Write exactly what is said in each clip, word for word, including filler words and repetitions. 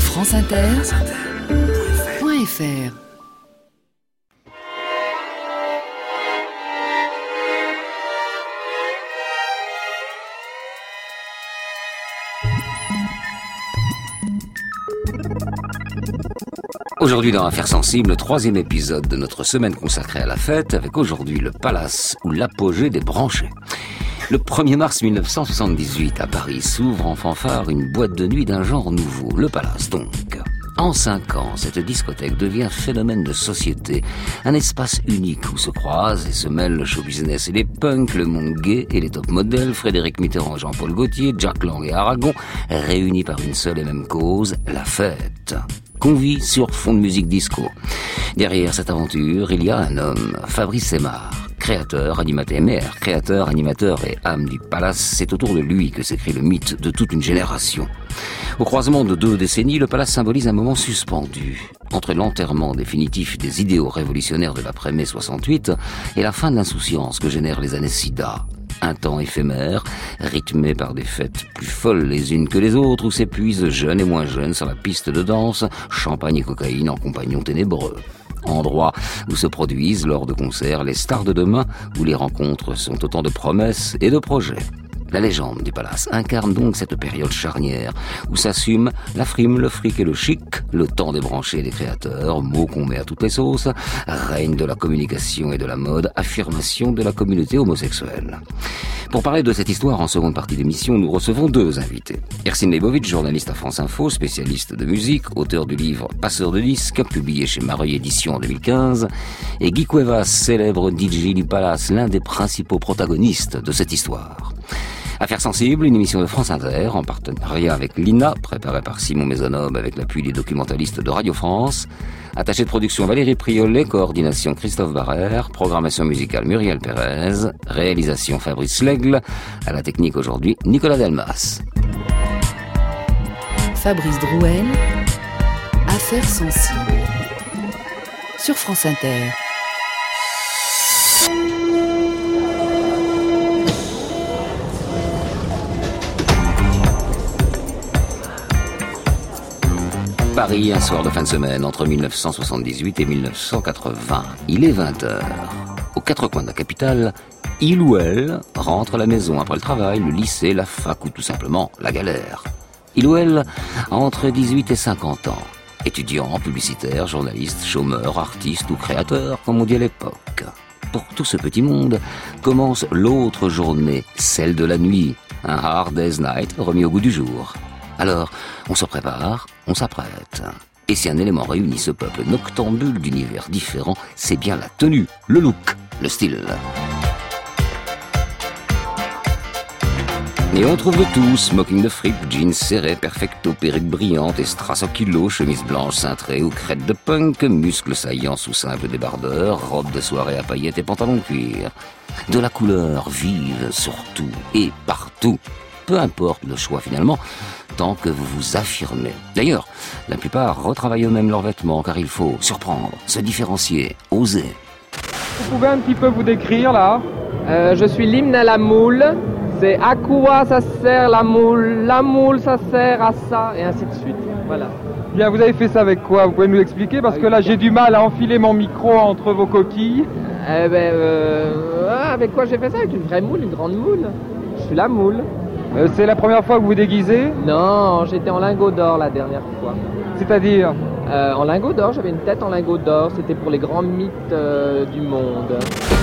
franceinter point f r. Aujourd'hui dans Affaires sensibles, troisième épisode de notre semaine consacrée à la fête, avec aujourd'hui le Palace ou l'apogée des branchés. Le premier mars mille neuf cent soixante-dix-huit, à Paris, s'ouvre en fanfare une boîte de nuit d'un genre nouveau, le Palace donc. En cinq ans, cette discothèque devient phénomène de société, un espace unique où se croisent et se mêlent le show business et les punks, le monde gay et les top modèles, Frédéric Mitterrand, Jean-Paul Gaultier, Jack Lang et Aragon, réunis par une seule et même cause, la fête. Qu'on vit sur fond de musique disco. Derrière cette aventure, il y a un homme, Fabrice Aymard, créateur, animateur, maire, créateur, animateur et âme du Palace. C'est autour de lui que s'écrit le mythe de toute une génération. Au croisement de deux décennies, le Palace symbolise un moment suspendu entre l'enterrement définitif des idéaux révolutionnaires de l'après-mai soixante-huit et la fin de l'insouciance que génèrent les années SIDA. Un temps éphémère, rythmé par des fêtes plus folles les unes que les autres, où s'épuisent jeunes et moins jeunes sur la piste de danse, champagne et cocaïne en compagnons ténébreux. Endroit où se produisent, lors de concerts, les stars de demain, où les rencontres sont autant de promesses et de projets. La légende du Palace incarne donc cette période charnière où s'assument la frime, le fric et le chic, le temps des branchés et des créateurs, mots qu'on met à toutes les sauces, règne de la communication et de la mode, affirmation de la communauté homosexuelle. Pour parler de cette histoire en seconde partie d'émission, nous recevons deux invités. Ercine Leibovitch, journaliste à France Info, spécialiste de musique, auteur du livre Passeur de disques, publié chez Mareuil Éditions en deux mille quinze, et Guy Cuevas, célèbre D J du Palace, l'un des principaux protagonistes de cette histoire. Affaires sensibles, une émission de France Inter, en partenariat avec l'I N A, préparée par Simon Maisonneuve avec l'appui des documentalistes de Radio France. Attaché de production Valérie Priolet, coordination Christophe Barrère, programmation musicale Muriel Pérez, réalisation Fabrice Lègle, à la technique aujourd'hui Nicolas Delmas. Fabrice Drouel, Affaires sensibles, sur France Inter. Paris, un soir de fin de semaine, entre mille neuf cent soixante-dix-huit et mille neuf cent quatre-vingts. Il est vingt heures. Aux quatre coins de la capitale, il ou elle rentre à la maison après le travail, le lycée, la fac ou tout simplement la galère. Il ou elle a entre dix-huit et cinquante ans. Étudiant, publicitaire, journaliste, chômeur, artiste ou créateur, comme on dit à l'époque. Pour tout ce petit monde, commence l'autre journée, celle de la nuit. Un hard day's night remis au goût du jour. Alors, on se prépare, on s'apprête. Et si un élément réunit ce peuple noctambule d'univers différents, c'est bien la tenue, le look, le style. Et on trouve de tout, smoking de fripe, jeans serrés, perfecto, perruque brillante, strass au kilo, chemise blanche cintrée ou crête de punk, muscles saillants sous simple débardeur, robe de soirée à paillettes et pantalon de cuir. De la couleur vive surtout et partout. Peu importe le choix finalement, tant que vous vous affirmez. D'ailleurs, la plupart retravaillent eux-mêmes leurs vêtements car il faut surprendre, se différencier, oser. Vous pouvez un petit peu vous décrire là ? euh, Je suis l'hymne à la moule. C'est à quoi ça sert la moule, la moule ça sert à ça, et ainsi de suite. Voilà. Bien, vous avez fait ça avec quoi ? Vous pouvez nous expliquer ? Parce que là, j'ai du mal à enfiler mon micro entre vos coquilles. Eh ben, euh, avec quoi j'ai fait ça ? Avec une vraie moule, une grande moule. Je suis la moule. Euh, c'est la première fois que vous vous déguisez ? Non, j'étais en lingot d'or la dernière fois. C'est-à-dire ? euh, En lingot d'or, j'avais une tête en lingot d'or. C'était pour les grands mythes euh, du monde.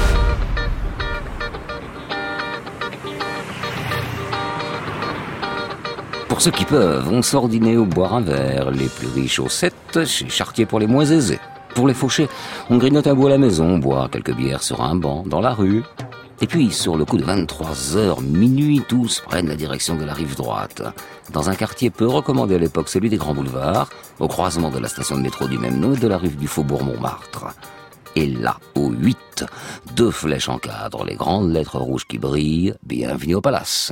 Pour ceux qui peuvent, on sort dîner ou boire un verre. Les plus riches au sept, chez Chartier pour les moins aisés. Pour les fauchés, on grignote un bout à la maison, on boit quelques bières sur un banc, dans la rue. Et puis, sur le coup de vingt-trois heures, minuit, tous prennent la direction de la rive droite. Dans un quartier peu recommandé à l'époque, celui des Grands Boulevards, au croisement de la station de métro du même nom et de la rive du Faubourg Montmartre. Et là, au huit, deux flèches encadrent les grandes lettres rouges qui brillent. Bienvenue au Palace.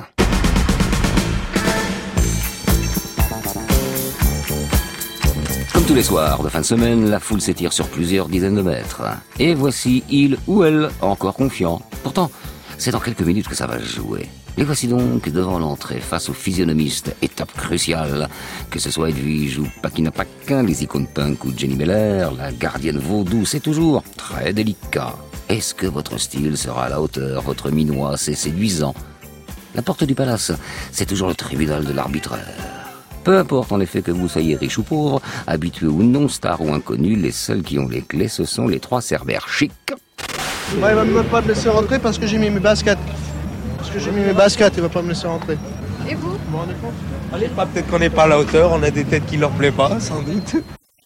Comme tous les soirs de fin de semaine, la foule s'étire sur plusieurs dizaines de mètres. Et voici il ou elle, encore confiant. Pourtant, c'est dans quelques minutes que ça va se jouer. Les voici donc devant l'entrée, face aux physionomistes, étape cruciale. Que ce soit Edwige ou Paquina Paquin, les icônes punk ou Jenny Belair, la gardienne vaudou, c'est toujours très délicat. Est-ce que votre style sera à la hauteur, votre minois assez séduisant? La porte du palace, c'est toujours le tribunal de l'arbitraire. Peu importe en effet que vous soyez riche ou pauvre, habitué ou non, star ou inconnu, les seuls qui ont les clés, ce sont les trois cerbères chics. Ouais, il va même pas me laisser rentrer parce que j'ai mis mes baskets. Parce que j'ai mis mes baskets, il va pas me laisser rentrer. Et vous? Vous vous rendez compte? Allez, pas peut-être qu'on n'est pas à la hauteur, on a des têtes qui leur plaît pas, sans doute.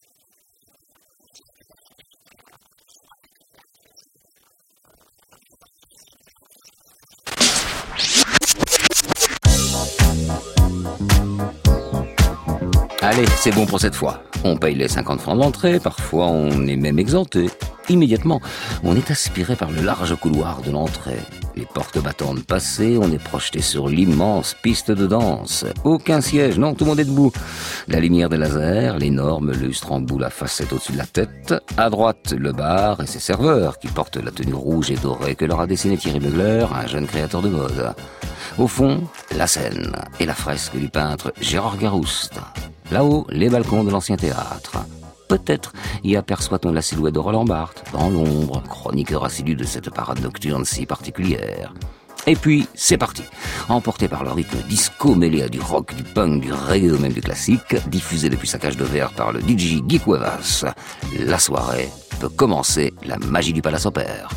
Allez, c'est bon pour cette fois. On paye les cinquante francs d'entrée, parfois on est même exempté. Immédiatement, on est aspiré par le large couloir de l'entrée. Les portes battantes passées, on est projeté sur l'immense piste de danse. Aucun siège, non, tout le monde est debout. La lumière des lasers, l'énorme lustre en boule à facettes au-dessus de la tête. À droite, le bar et ses serveurs qui portent la tenue rouge et dorée que leur a dessinée Thierry Mugler, un jeune créateur de mode. Au fond, la scène et la fresque du peintre Gérard Garouste. Là-haut, les balcons de l'ancien théâtre. Peut-être y aperçoit-on la silhouette de Roland Barthes, dans l'ombre, chroniqueur assidu de cette parade nocturne si particulière. Et puis, c'est parti. Emporté par le rythme disco mêlé à du rock, du punk, du reggae ou même du classique, diffusé depuis sa cage de verre par le D J Guy Cuevas, la soirée peut commencer, la magie du Palace Opère.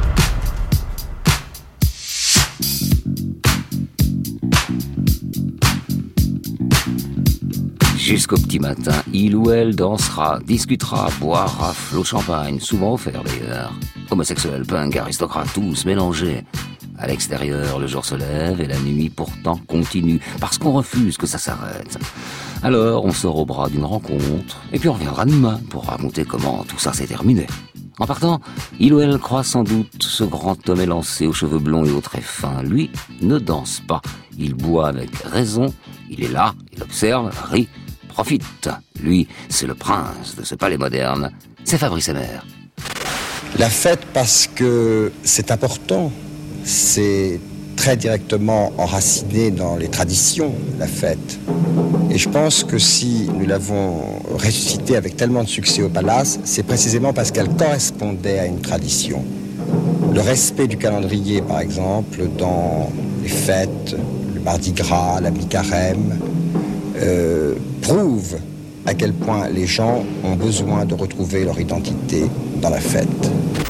Jusqu'au petit matin, il ou elle dansera, discutera, boira, flot de champagne, souvent offert d'ailleurs. Homosexuels, punk, aristocrates, tous mélangés. À l'extérieur, le jour se lève et la nuit pourtant continue, parce qu'on refuse que ça s'arrête. Alors, on sort au bras d'une rencontre, et puis on reviendra demain pour raconter comment tout ça s'est terminé. En partant, il ou elle croit sans doute ce grand homme élancé aux cheveux blonds et aux traits fins. Lui ne danse pas, il boit avec raison, il est là, il observe, rit, profite. Lui, c'est le prince de ce palais moderne. C'est Fabrice Hébert. La fête parce que c'est important. C'est très directement enraciné dans les traditions, la fête. Et je pense que si nous l'avons ressuscitée avec tellement de succès au Palace, c'est précisément parce qu'elle correspondait à une tradition. Le respect du calendrier, par exemple, dans les fêtes, le Mardi Gras, la mi-carême, Euh, prouve à quel point les gens ont besoin de retrouver leur identité dans la fête.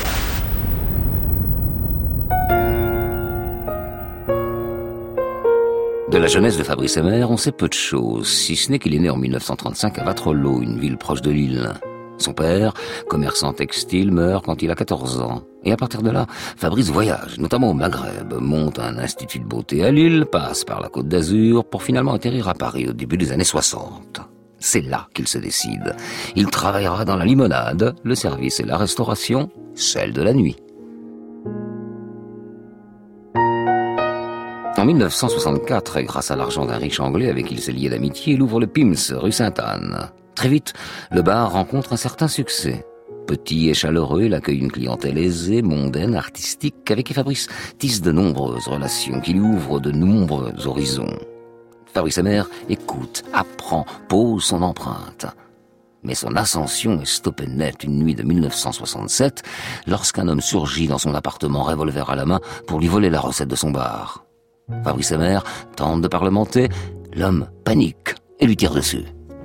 De la jeunesse de Fabrice Hébert, on sait peu de choses, si ce n'est qu'il est né en mille neuf cent trente-cinq à Waterloo, une ville proche de Lille. Son père, commerçant textile, meurt quand il a quatorze ans. Et à partir de là, Fabrice voyage, notamment au Maghreb, monte un institut de beauté à Lille, passe par la Côte d'Azur, pour finalement atterrir à Paris au début des années soixante. C'est là qu'il se décide. Il travaillera dans la limonade, le service et la restauration, celle de la nuit. En mille neuf cent soixante-quatre, grâce à l'argent d'un riche anglais avec qui il s'est lié d'amitié, il ouvre le Pim's, rue Sainte-Anne. Très vite, le bar rencontre un certain succès. Petit et chaleureux, il accueille une clientèle aisée, mondaine, artistique, avec qui Fabrice tisse de nombreuses relations, qui lui ouvrent de nombreux horizons. Fabrice Hébert écoute, apprend, pose son empreinte. Mais son ascension est stoppée net une nuit de mille neuf cent soixante-sept, lorsqu'un homme surgit dans son appartement, revolver à la main, pour lui voler la recette de son bar. Fabrice Hébert tente de parlementer, l'homme panique et lui tire dessus.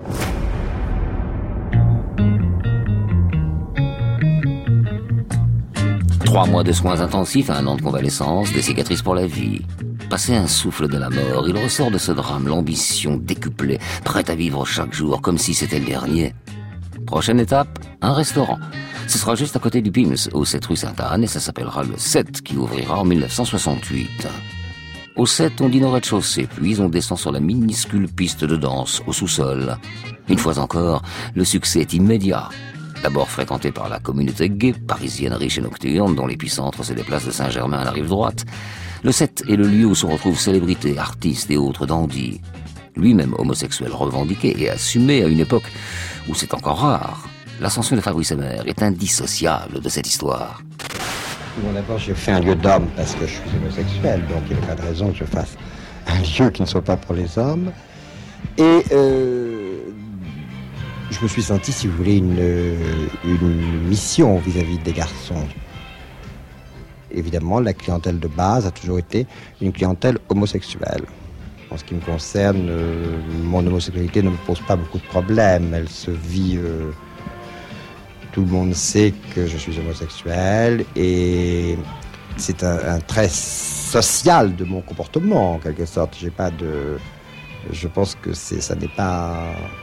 Trois mois de soins intensifs, un an de convalescence, des cicatrices pour la vie. Passé un souffle de la mort, il ressort de ce drame l'ambition décuplée, prête à vivre chaque jour comme si c'était le dernier. Prochaine étape, un restaurant. Ce sera juste à côté du Pim's, au sept rue Sainte-Anne, et ça s'appellera le sept, qui ouvrira en mille neuf cent soixante-huit. Au sept, on dîne au rez-de-chaussée, puis on descend sur la minuscule piste de danse, au sous-sol. Une fois encore, le succès est immédiat. D'abord fréquenté par la communauté gay, parisienne riche et nocturne, dont l'épicentre c'est les places de Saint-Germain à la rive droite, le sept est le lieu où se retrouvent célébrités, artistes et autres dandys. Lui-même homosexuel revendiqué et assumé à une époque où c'est encore rare, l'ascension de Fabrice Hébert est indissociable de cette histoire. Bon, d'abord, j'ai fait un lieu d'homme parce que je suis homosexuel, donc il n'y avait pas de raison que je fasse un lieu qui ne soit pas pour les hommes. Et euh, je me suis senti, si vous voulez, une, une mission vis-à-vis des garçons. Évidemment, la clientèle de base a toujours été une clientèle homosexuelle. En ce qui me concerne, euh, mon homosexualité ne me pose pas beaucoup de problèmes. Elle se vit... Euh, tout le monde sait que je suis homosexuel et c'est un, un trait social de mon comportement, en quelque sorte. J'ai pas de... Je pense que c'est, ça n'est pas...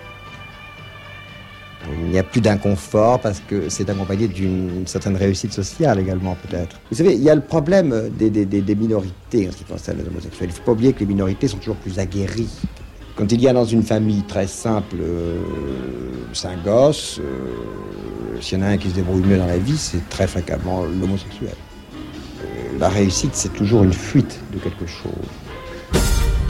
Il n'y a plus d'inconfort parce que c'est accompagné d'une certaine réussite sociale également, peut-être. Vous savez, il y a le problème des, des, des, des minorités en ce qui concerne les homosexuels. Il ne faut pas oublier que les minorités sont toujours plus aguerries. Quand il y a dans une famille très simple euh, cinq gosses, euh, s'il y en a un qui se débrouille mieux dans la vie, c'est très fréquemment l'homosexuel. Euh, la réussite, c'est toujours une fuite de quelque chose.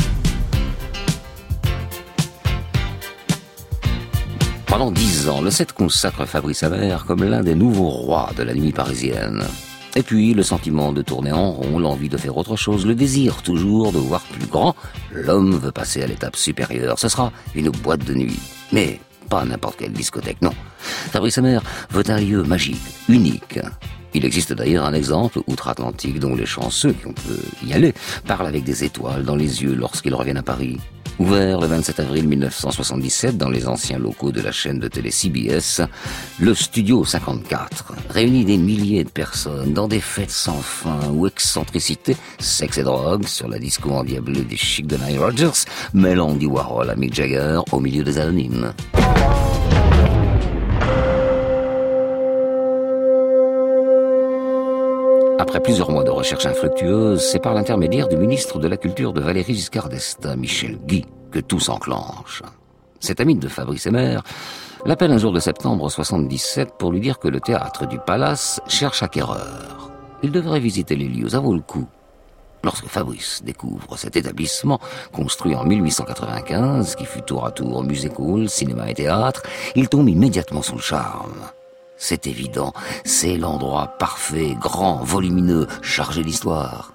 Pendant dix ans, le sept consacre Fabrice Habert comme l'un des nouveaux rois de la nuit parisienne. Et puis, le sentiment de tourner en rond, l'envie de faire autre chose, le désir toujours de voir plus grand, l'homme veut passer à l'étape supérieure. Ce sera une boîte de nuit. Mais pas n'importe quelle discothèque, non. Fabrice Habert veut un lieu magique, unique. Il existe d'ailleurs un exemple outre-Atlantique dont les chanceux, qui on peut y aller, parlent avec des étoiles dans les yeux lorsqu'ils reviennent à Paris. Ouvert le vingt-sept avril mille neuf cent soixante-dix-sept dans les anciens locaux de la chaîne de télé C B S, le Studio cinquante-quatre réunit des milliers de personnes dans des fêtes sans fin où excentricité, sexe et drogue sur la disco endiablée des chics de Nile Rodgers, mêlant Andy Warhol à Mick Jagger au milieu des anonymes. Après plusieurs mois de recherche infructueuse, c'est par l'intermédiaire du ministre de la Culture de Valéry Giscard d'Estaing, Michel Guy, que tout s'enclenche. Cet ami de Fabrice Habert l'appelle un jour de septembre soixante-dix-sept pour lui dire que le théâtre du Palace cherche acquéreur. Il devrait visiter les lieux, ça vaut le coup. Lorsque Fabrice découvre cet établissement, construit en mille huit cent quatre-vingt-quinze, qui fut tour à tour music-hall, cinéma et théâtre, il tombe immédiatement sous le charme. C'est évident, c'est l'endroit parfait, grand, volumineux, chargé d'histoire.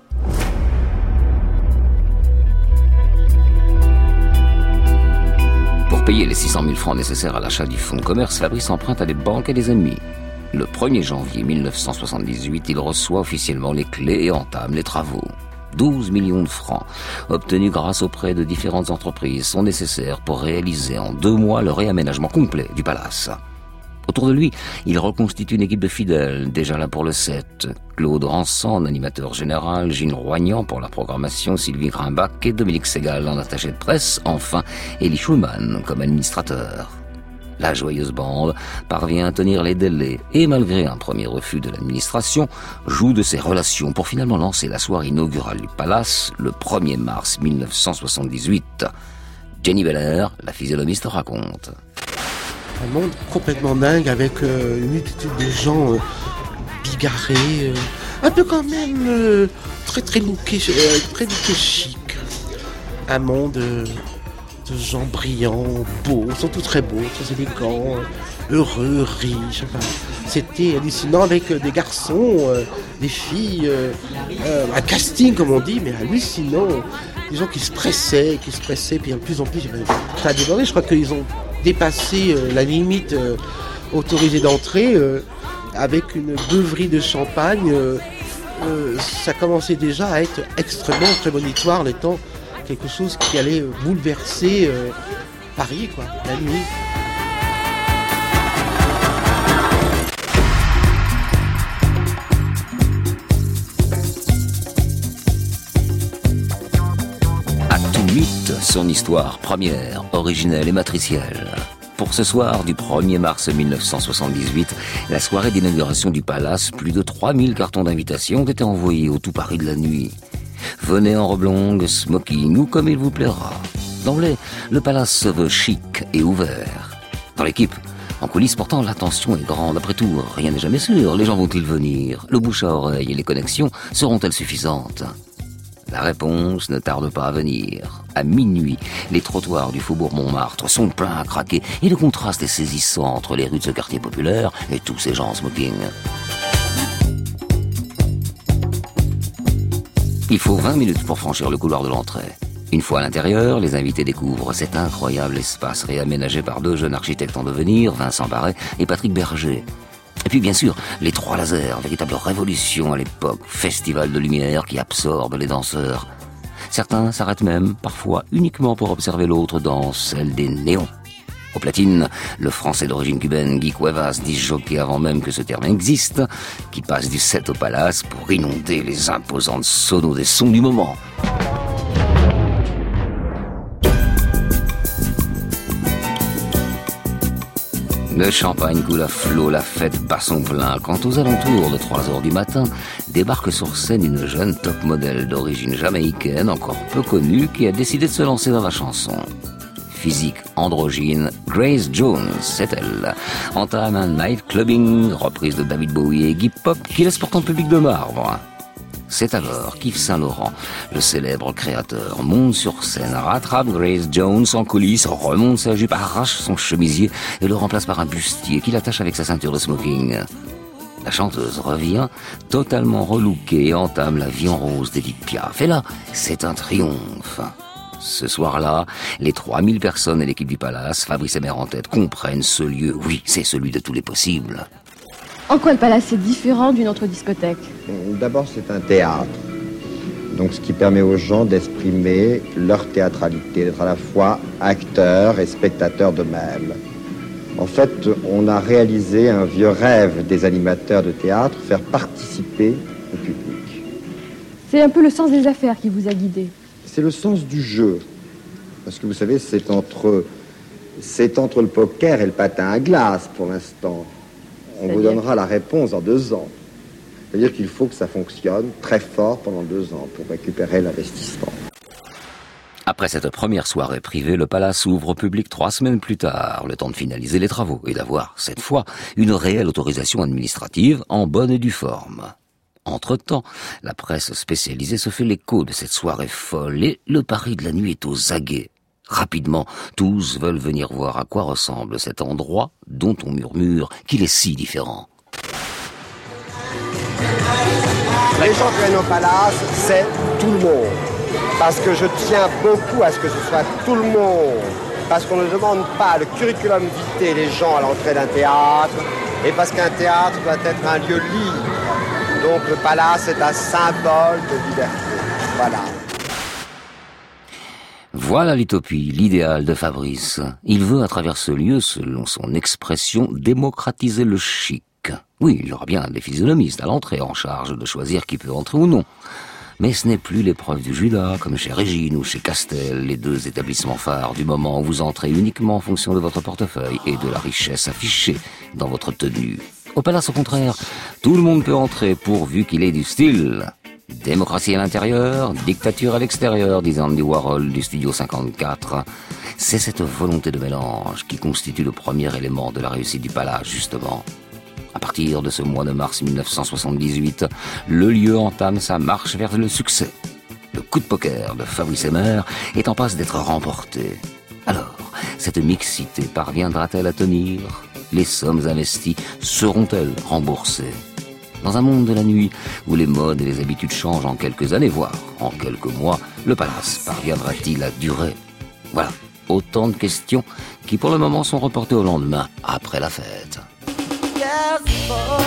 Pour payer les six cent mille francs nécessaires à l'achat du fonds de commerce, Fabrice emprunte à des banques et des amis. Le premier janvier mille neuf cent soixante-dix-huit, il reçoit officiellement les clés et entame les travaux. douze millions de francs, obtenus grâce aux prêts de différentes entreprises, sont nécessaires pour réaliser en deux mois le réaménagement complet du palace. Autour de lui, il reconstitue une équipe de fidèles, déjà là pour le sept. Claude Ransan, animateur général, Gilles Roignant pour la programmation, Sylvie Grimbach et Dominique Segal en attaché de presse, enfin Elie Schulman comme administrateur. La joyeuse bande parvient à tenir les délais et, malgré un premier refus de l'administration, joue de ses relations pour finalement lancer la soirée inaugurale du Palace le premier mars mille neuf cent soixante-dix-huit. Jenny Beller, la physionomiste, raconte. Un monde complètement dingue avec euh, une multitude de gens euh, bigarrés, euh, un peu quand même euh, très très lookés, euh, très lookés chic. Un monde euh, de gens brillants, beaux, surtout très beaux, très élégants, heureux, riches. Enfin, c'était hallucinant avec euh, des garçons, euh, des filles, euh, euh, un casting comme on dit, mais hallucinant. Des gens qui se pressaient, qui se pressaient, puis de plus en plus, ça a débordé. Je crois qu'ils ont dépassé euh, la limite euh, autorisée d'entrée euh, avec une beuverie de champagne. Euh, euh, ça commençait déjà à être extrêmement prémonitoire, en étant quelque chose qui allait euh, bouleverser euh, Paris, quoi, la nuit. Son histoire première, originelle et matricielle. Pour ce soir du premier mars mille neuf cent soixante-dix-huit, la soirée d'inauguration du Palace, plus de trois mille cartons d'invitation ont été envoyés au tout Paris de la nuit. Venez en robe longue, smoking ou comme il vous plaira. D'emblée, le Palace se veut chic et ouvert. Dans l'équipe, en coulisses pourtant, l'attention est grande. Après tout, rien n'est jamais sûr. Les gens vont-ils venir? Le bouche à oreille et les connexions seront-elles suffisantes? La réponse ne tarde pas à venir. À minuit, les trottoirs du faubourg Montmartre sont pleins à craquer et le contraste est saisissant entre les rues de ce quartier populaire et tous ces gens en smoking. Il faut vingt minutes pour franchir le couloir de l'entrée. Une fois à l'intérieur, les invités découvrent cet incroyable espace réaménagé par deux jeunes architectes en devenir, Vincent Barret et Patrick Berger. Et puis bien sûr, les trois lasers, véritable révolution à l'époque, festival de lumière qui absorbe les danseurs. Certains s'arrêtent même, parfois uniquement pour observer l'autre danse, celle des néons. Aux platines, le français d'origine cubaine Guy Cuevas, disjockey avant même que ce terme existe, qui passe du set au palace pour inonder les imposantes sonos des sons du moment. Le champagne coule à flot, la fête bat son plein, quand aux alentours de trois heures du matin, débarque sur scène une jeune top modèle d'origine jamaïcaine, encore peu connue, qui a décidé de se lancer dans la chanson. Physique androgyne, Grace Jones, c'est elle. Entame un night clubbing, reprise de David Bowie et Iggy Pop, qui laisse pourtant le public de marbre. C'est alors qu'Yves Saint-Laurent, le célèbre créateur, monte sur scène, rattrape Grace Jones en coulisses, remonte sa jupe, arrache son chemisier et le remplace par un bustier qu'il attache avec sa ceinture de smoking. La chanteuse revient, totalement relookée, et entame la vie en rose d'Edith Piaf. Et là, c'est un triomphe. Ce soir-là, les trois mille personnes et l'équipe du Palace, Fabrice Hébert en tête, comprennent ce lieu. Oui, c'est celui de tous les possibles. En quoi le Palace est différent d'une autre discothèque ? D'abord, c'est un théâtre. Donc, ce qui permet aux gens d'exprimer leur théâtralité, d'être à la fois acteurs et spectateurs d'eux-mêmes. En fait, on a réalisé un vieux rêve des animateurs de théâtre, faire participer le public. C'est un peu le sens des affaires qui vous a guidé. C'est le sens du jeu. Parce que vous savez, c'est entre, c'est entre le poker et le patin à glace pour l'instant. On vous donnera la réponse en deux ans. C'est-à-dire qu'il faut que ça fonctionne très fort pendant deux ans pour récupérer l'investissement. Après cette première soirée privée, le Palace ouvre au public trois semaines plus tard, le temps de finaliser les travaux et d'avoir, cette fois, une réelle autorisation administrative en bonne et due forme. Entre-temps, la presse spécialisée se fait l'écho de cette soirée folle et le pari de la nuit est aux aguets. Rapidement, tous veulent venir voir à quoi ressemble cet endroit dont on murmure qu'il est si différent. Les gens qui viennent au Palace, c'est tout le monde. Parce que je tiens beaucoup à ce que ce soit tout le monde. Parce qu'on ne demande pas le curriculum vitae des gens à l'entrée d'un théâtre. Et parce qu'un théâtre doit être un lieu libre. Donc le Palace est un symbole de liberté. Voilà. Voilà l'utopie, l'idéal de Fabrice. Il veut, à travers ce lieu, selon son expression, démocratiser le chic. Oui, il y aura bien des physionomistes à l'entrée en charge de choisir qui peut entrer ou non. Mais ce n'est plus l'épreuve du Judas, comme chez Régine ou chez Castel, les deux établissements phares du moment où vous entrez uniquement en fonction de votre portefeuille et de la richesse affichée dans votre tenue. Au Palace, au contraire, tout le monde peut entrer pourvu qu'il ait du style. Démocratie à l'intérieur, dictature à l'extérieur, disait Andy Warhol du Studio cinquante-quatre. C'est cette volonté de mélange qui constitue le premier élément de la réussite du Palace, justement. À partir de ce mois de mars mille neuf cent soixante-dix-huit, le lieu entame sa marche vers le succès. Le coup de poker de Fabrice Hébert est en passe d'être remporté. Alors, cette mixité parviendra-t-elle à tenir ? Les sommes investies seront-elles remboursées ? Dans un monde de la nuit où les modes et les habitudes changent en quelques années, voire en quelques mois, le Palace parviendra-t-il à durer ? Voilà, autant de questions qui pour le moment sont reportées au lendemain, après la fête. Yes, boy.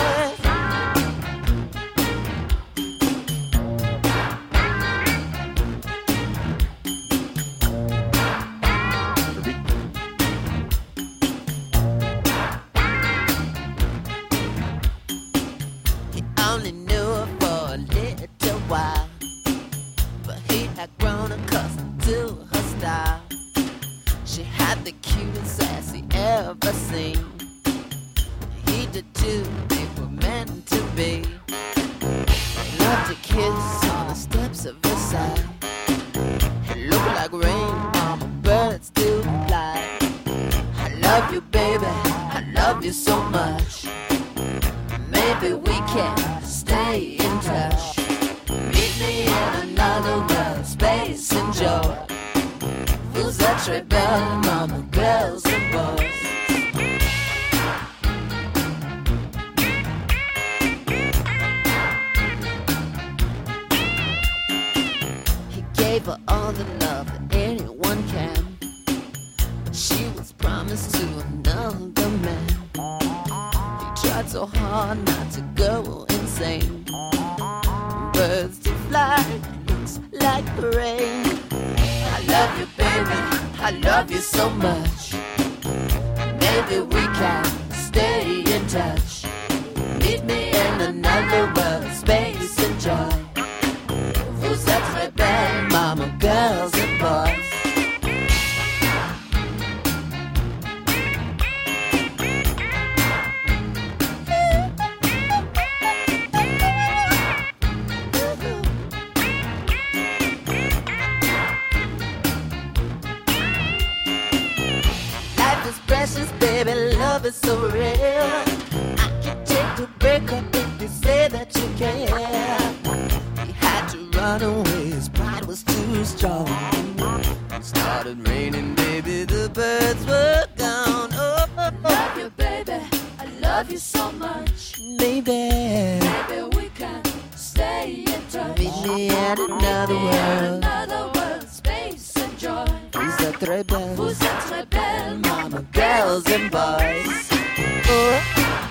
her all the love that anyone can. She was promised to another man. He tried so hard not to go insane. Birds to fly, looks like rain. I love you, baby, I love you so much. Maybe we can stay in touch. Meet me in another world, space and joy. Vous êtes très belles, mama, girls and boys. Baby, love is so real. I can take the break up if you say that you care. He had to run away, his pride was too strong. It started raining, baby, the birds were gone. Oh, oh, oh. Love you, baby, I love you so much. Maybe, maybe we can stay in touch. Meet me at another world, another world, space and joy. Vous êtes très belles, vous êtes très belles, mama, girls and boys. Oh.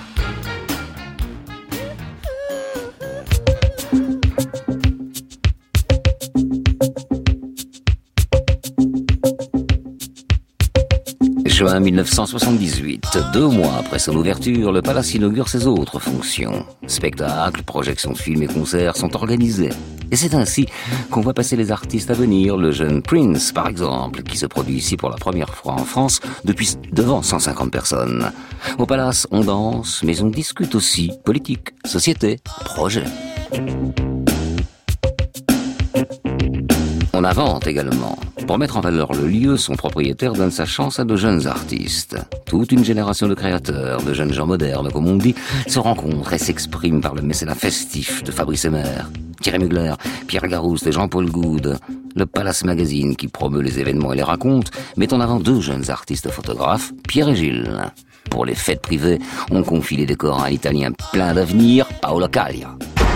Juin mille neuf cent soixante-dix-huit, deux mois après son ouverture, le Palace inaugure ses autres fonctions. Spectacles, projections de films et concerts sont organisés. Et c'est ainsi qu'on voit passer les artistes à venir, le jeune Prince par exemple, qui se produit ici pour la première fois en France depuis devant cent cinquante personnes. Au Palace, on danse, mais on discute aussi politique, société, projet. On invente également. Pour mettre en valeur le lieu, son propriétaire donne sa chance à de jeunes artistes. Toute une génération de créateurs, de jeunes gens modernes, comme on dit, se rencontrent et s'expriment par le mécénat festif de Fabrice Hébert, Thierry Mugler, Pierre Garouste et Jean-Paul Goude. Le Palace Magazine, qui promeut les événements et les raconte, met en avant deux jeunes artistes photographes, Pierre et Gilles. Pour les fêtes privées, on confie les décors à un Italien plein d'avenir, Paolo Caglia.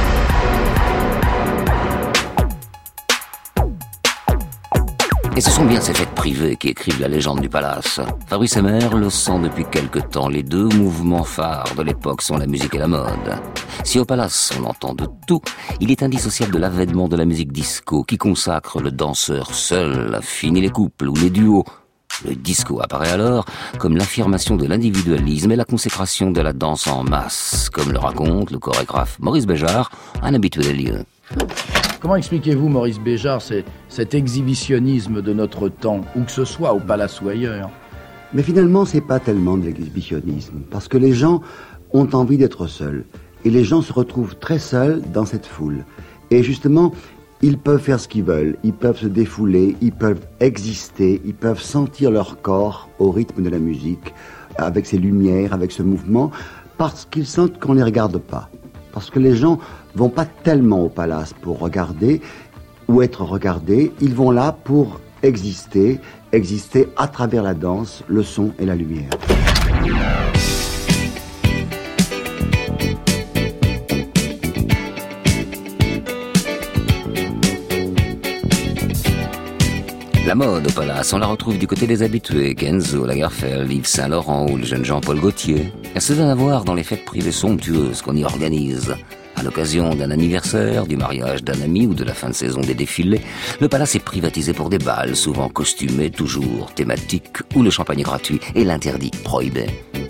Et ce sont bien ces fêtes privées qui écrivent la légende du Palace. Fabrice Hébert le sent depuis quelque temps. Les deux mouvements phares de l'époque sont la musique et la mode. Si au Palace on entend de tout, il est indissociable de l'avènement de la musique disco qui consacre le danseur seul, finit les couples ou les duos. Le disco apparaît alors comme l'affirmation de l'individualisme et la consécration de la danse en masse, comme le raconte le chorégraphe Maurice Béjart, un habitué des lieux. Comment expliquez-vous, Maurice Béjart, c'est, cet exhibitionnisme de notre temps, où que ce soit au Palace ou ailleurs? Mais finalement, c'est pas tellement de l'exhibitionnisme, parce que les gens ont envie d'être seuls. Et les gens se retrouvent très seuls dans cette foule. Et justement, ils peuvent faire ce qu'ils veulent, ils peuvent se défouler, ils peuvent exister, ils peuvent sentir leur corps au rythme de la musique, avec ses lumières, avec ce mouvement, parce qu'ils sentent qu'on ne les regarde pas. Parce que les gens vont pas tellement au Palace pour regarder ou être regardés, ils vont là pour exister, exister à travers la danse, le son et la lumière. La mode au Palace, on la retrouve du côté des habitués, Kenzo, Lagerfeld, Yves Saint Laurent ou le jeune Jean-Paul Gaultier. Elle se donne à voir dans les fêtes privées somptueuses qu'on y organise. À l'occasion d'un anniversaire, du mariage d'un ami ou de la fin de saison des défilés, le Palace est privatisé pour des bals, souvent costumés, toujours thématiques, où le champagne est gratuit et l'interdit prohibé.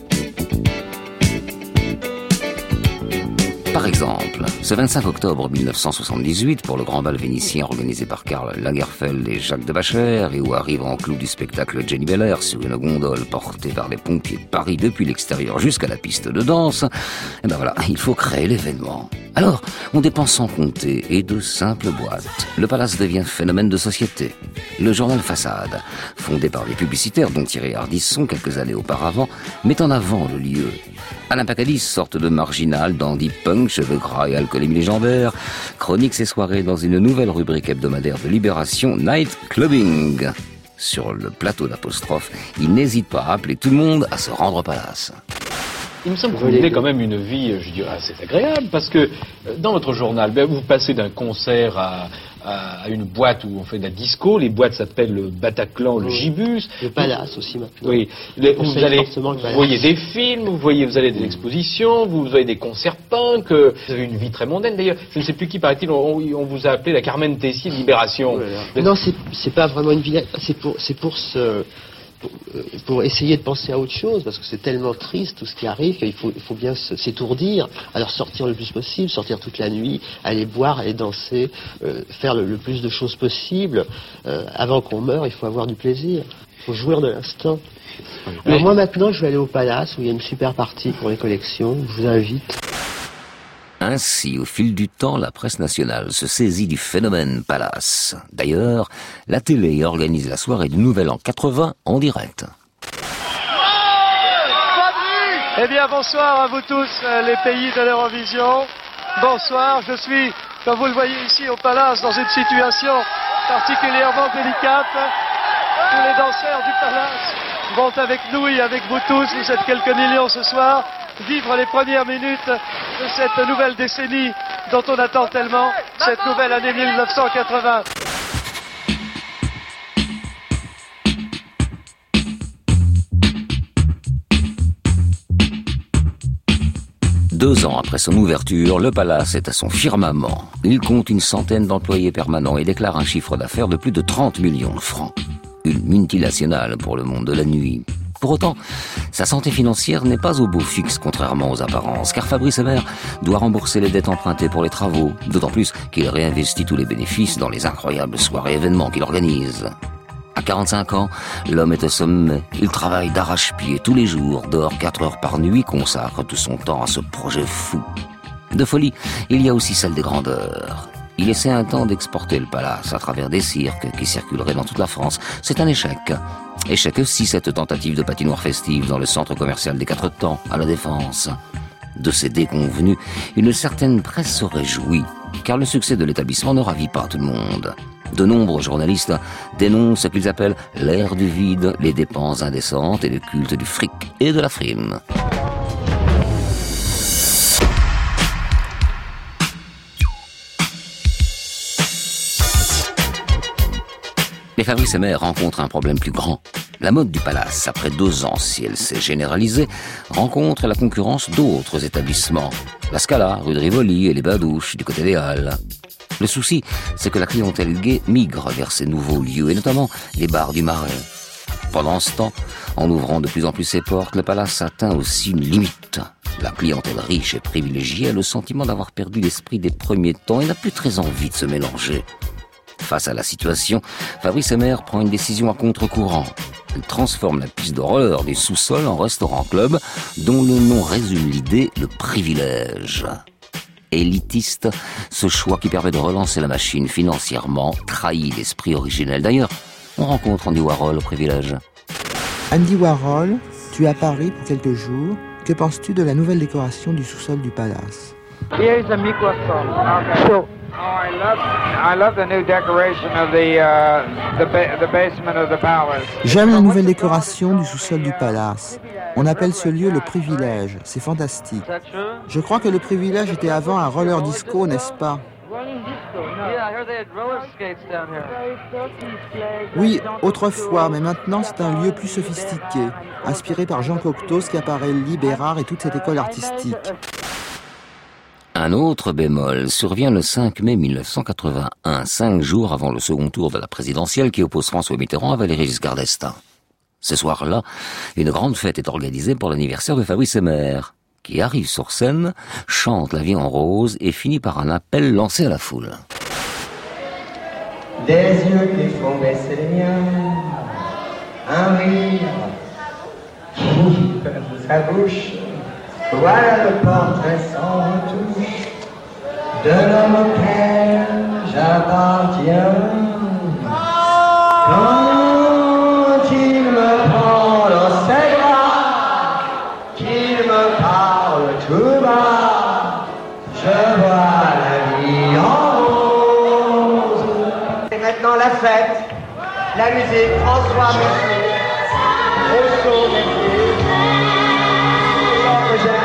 Par exemple, ce vingt-cinq octobre mille neuf cent soixante-dix-huit, pour le grand bal vénitien organisé par Karl Lagerfeld et Jacques de Bacher, et où arrive en clou du spectacle Jenny Belair sur une gondole portée par les pompiers de Paris depuis l'extérieur jusqu'à la piste de danse, et ben voilà, il faut créer l'événement. Alors, on dépense sans compter, et de simples boîtes. Le Palace devient phénomène de société. Le journal Façade, fondé par les publicitaires dont Thierry Ardisson quelques années auparavant, met en avant le lieu. Alain Pacadis, sorte de marginal, dandy punk, cheveux gras et alcoolémie légendaire, chronique ses soirées dans une nouvelle rubrique hebdomadaire de Libération, Night Clubbing. Sur le plateau d'Apostrophe, il n'hésite pas à appeler tout le monde à se rendre au Palace. Il me semble que vous menez quand même une vie, je dirais, assez agréable, parce que dans votre journal, ben, vous passez d'un concert à, à une boîte où on fait de la disco. Les boîtes s'appellent le Bataclan, le Gibus. Le Palace aussi maintenant. Oui. Les, vous, allez, vous voyez des films, vous voyez, vous allez à des expositions, vous avez des concerts punk. Vous avez une vie très mondaine d'ailleurs. Je ne sais plus qui, paraît-il, on, on vous a appelé la Carmen Tessier de Libération. Mais non, c'est, c'est pas vraiment une vie. C'est pour, c'est pour se. Pour, pour essayer de penser à autre chose, parce que c'est tellement triste tout ce qui arrive qu'il faut, il faut bien se, s'étourdir. Alors sortir le plus possible, sortir toute la nuit, aller boire, aller danser, euh, faire le, le plus de choses possible. Euh, avant qu'on meure, il faut avoir du plaisir. Il faut jouir de l'instant. Alors moi maintenant, je vais aller au Palace où il y a une super partie pour les collections. Je vous invite. Ainsi, au fil du temps, la presse nationale se saisit du phénomène Palace. D'ailleurs, la télé organise la soirée du Nouvel An quatre-vingts en direct. Eh bien, bonsoir à vous tous, les pays de l'Eurovision. Bonsoir, je suis, comme vous le voyez ici au Palace, dans une situation particulièrement délicate. Tous les danseurs du Palace vont avec nous et avec vous tous, vous êtes quelques millions ce soir, vivre les premières minutes de cette nouvelle décennie dont on attend tellement, cette nouvelle année mille neuf cent quatre-vingts. Deux ans après son ouverture, le Palace est à son firmament. Il compte une centaine d'employés permanents et déclare un chiffre d'affaires de plus de trente millions de francs. Une multinationale pour le monde de la nuit. Pour autant, sa santé financière n'est pas au beau fixe, contrairement aux apparences, car Fabrice Hébert doit rembourser les dettes empruntées pour les travaux, d'autant plus qu'il réinvestit tous les bénéfices dans les incroyables soirées événements qu'il organise. À quarante-cinq ans, l'homme est au sommet. Il travaille d'arrache-pied tous les jours, dort quatre heures par nuit, consacre tout son temps à ce projet fou. De folie, il y a aussi celle des grandeurs. Il essaie un temps d'exporter le Palace à travers des cirques qui circuleraient dans toute la France. C'est un échec. Échec aussi cette tentative de patinoire festive dans le centre commercial des Quatre Temps, à La Défense. De ces déconvenus, une certaine presse se réjouit, car le succès de l'établissement ne ravit pas tout le monde. De nombreux journalistes dénoncent ce qu'ils appellent l'ère du vide, les dépenses indécentes et le culte du fric et de la frime. Mais Fabrice Hébert rencontre un problème plus grand. La mode du Palace, après deux ans, si elle s'est généralisée, rencontre la concurrence d'autres établissements. La Scala, rue de Rivoli et les Bains-Douches du côté des Halles. Le souci, c'est que la clientèle gay migre vers ces nouveaux lieux, et notamment les bars du Marais. Pendant ce temps, en ouvrant de plus en plus ses portes, le Palace atteint aussi une limite. La clientèle riche et privilégiée a le sentiment d'avoir perdu l'esprit des premiers temps et n'a plus très envie de se mélanger. Face à la situation, Fabrice Hébert prend une décision à contre-courant. Il transforme la piste de roller du sous-sol en restaurant-club, dont le nom résume l'idée, le privilège. Élitiste, ce choix qui permet de relancer la machine financièrement trahit l'esprit originel. D'ailleurs, on rencontre Andy Warhol au privilège. Andy Warhol, tu es à Paris pour quelques jours. Que penses-tu de la nouvelle décoration du sous-sol du Palace? Here's a microphone. Okay. So, oh, I love, I love the new decoration of the, uh, the, ba- the basement of the palace. J'aime la nouvelle décoration du sous-sol du Palace. On appelle ce lieu le privilège. C'est fantastique. Je crois que le privilège était avant un roller disco, n'est-ce pas? Oui, autrefois, mais maintenant c'est un lieu plus sophistiqué, inspiré par Jean Cocteau, Schiaparelli, Bérard et toute cette école artistique. Un autre bémol survient le cinq mai mille neuf cent quatre-vingt-un, cinq jours avant le second tour de la présidentielle qui oppose François Mitterrand à Valéry Giscard d'Estaing. Ce soir-là, une grande fête est organisée pour l'anniversaire de Fabrice Hébert, qui arrive sur scène, chante La vie en rose et finit par un appel lancé à la foule. Des yeux qui font baisser les miens, un rire qui perd sa bouche, voilà le portrait sans retouche de l'homme auquel j'appartiens. Quand il me prend dans ses bras, qu'il me parle tout bas, je vois la vie en rose. Et maintenant la fête, la musique, François Messier, Rousseau Messier, Georges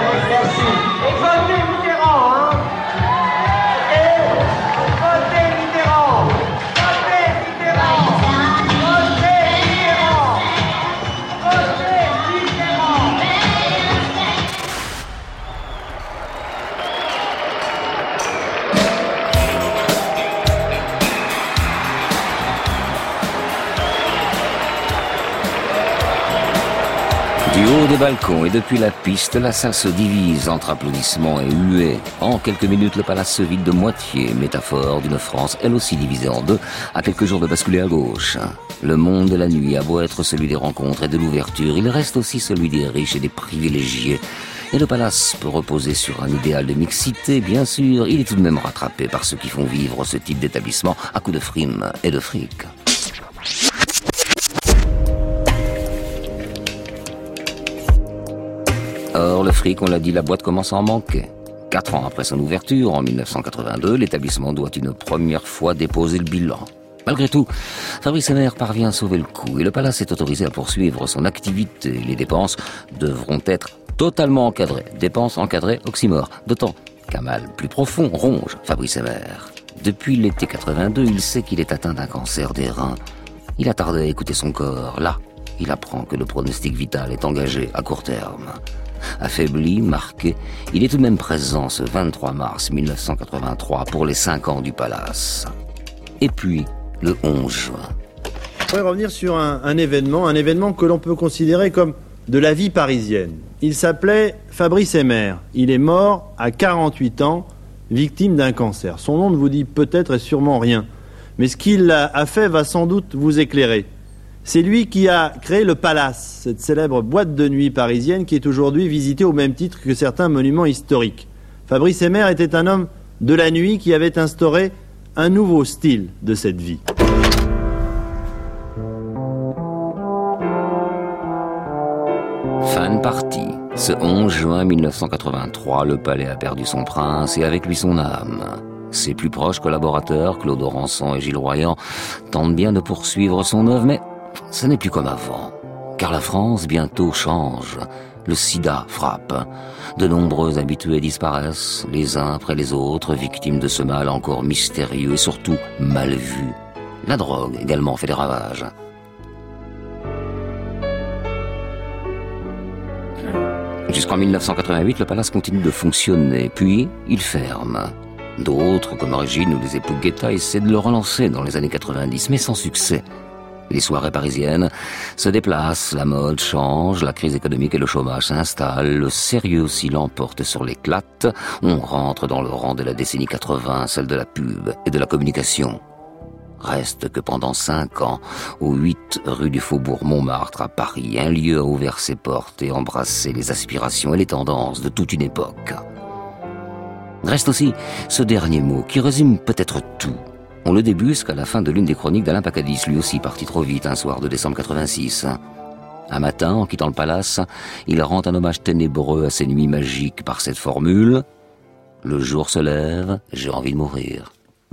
Du haut des balcons et depuis la piste, la salle se divise entre applaudissements et huées. En quelques minutes, le palace se vide de moitié, métaphore d'une France elle aussi divisée en deux, à quelques jours de basculer à gauche. Le monde de la nuit a beau être celui des rencontres et de l'ouverture, il reste aussi celui des riches et des privilégiés. Et le palace peut reposer sur un idéal de mixité, bien sûr, il est tout de même rattrapé par ceux qui font vivre ce type d'établissement à coups de frimes et de fric. Or, le fric, on l'a dit, la boîte commence à en manquer. Quatre ans après son ouverture, en mille neuf cent quatre-vingt-deux, l'établissement doit une première fois déposer le bilan. Malgré tout, Fabrice Emmer parvient à sauver le coup et le palace est autorisé à poursuivre son activité. Les dépenses devront être totalement encadrées. Dépenses encadrées, oxymore. D'autant qu'un mal plus profond ronge Fabrice Emmer. Depuis l'été quatre-vingt-deux, il sait qu'il est atteint d'un cancer des reins. Il a tardé à écouter son corps. Là, il apprend que le pronostic vital est engagé à court terme. Affaibli, marqué, il est tout de même présent ce vingt-trois mars mille neuf cent quatre-vingt-trois pour les cinq ans du palace. Et puis, le onze juin. Je voudrais revenir sur un, un événement, un événement que l'on peut considérer comme de la vie parisienne. Il s'appelait Fabrice Emmer. Il est mort à quarante-huit ans, victime d'un cancer. Son nom ne vous dit peut-être et sûrement rien, mais ce qu'il a fait va sans doute vous éclairer. C'est lui qui a créé le Palace, cette célèbre boîte de nuit parisienne qui est aujourd'hui visitée au même titre que certains monuments historiques. Fabrice Emmer était un homme de la nuit qui avait instauré un nouveau style de cette vie. Fin de partie. Ce onze juin mille neuf cent quatre-vingt-trois, le palais a perdu son prince et avec lui son âme. Ses plus proches collaborateurs, Claude Orançon et Gilles Royan, tentent bien de poursuivre son œuvre, mais ce n'est plus comme avant. Car la France bientôt change. Le sida frappe. De nombreux habitués disparaissent, les uns après les autres, victimes de ce mal encore mystérieux et surtout mal vu. La drogue également fait des ravages. Jusqu'en mille neuf cent quatre-vingt-huit, le palace continue de fonctionner, puis il ferme. D'autres, comme Régine ou les époux Guetta, essaient de le relancer dans les années quatre-vingt-dix, mais sans succès. Les soirées parisiennes se déplacent, la mode change, la crise économique et le chômage s'installent, le sérieux aussi l'emporte sur l'éclate, on rentre dans le rang de la décennie quatre-vingts, celle de la pub et de la communication. Reste que pendant cinq ans, au huit rue du Faubourg Montmartre à Paris, un lieu a ouvert ses portes et embrassé les aspirations et les tendances de toute une époque. Reste aussi ce dernier mot qui résume peut-être tout. On le débusque à la fin de l'une des chroniques d'Alain Pacadis, lui aussi parti trop vite un soir de décembre quatre-vingt-six. Un matin, en quittant le palace, il rend un hommage ténébreux à ces nuits magiques par cette formule « Le jour se lève, j'ai envie de mourir ».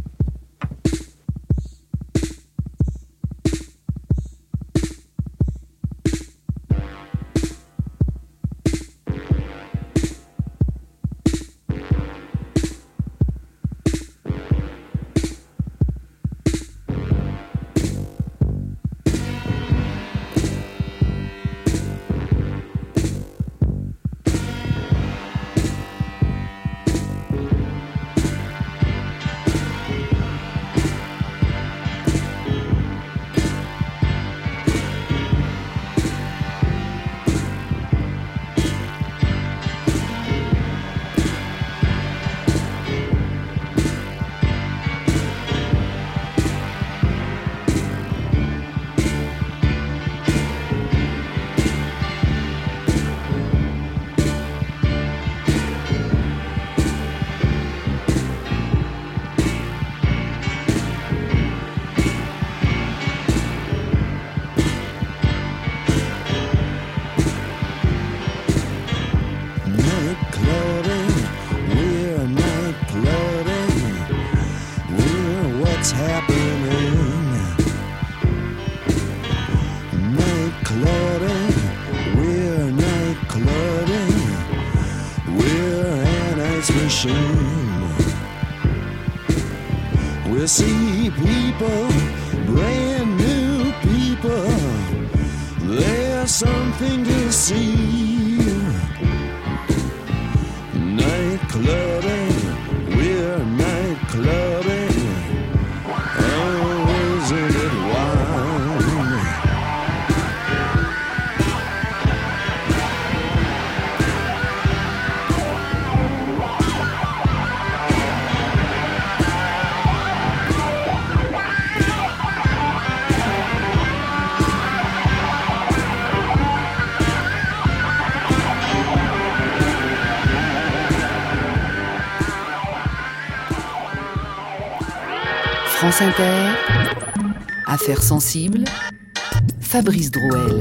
We'll see people, brand new people. There's something to see. Night clubbing, we're night clubbing. Oh, isn't it wild? France Inter, Affaires sensibles, Fabrice Drouel.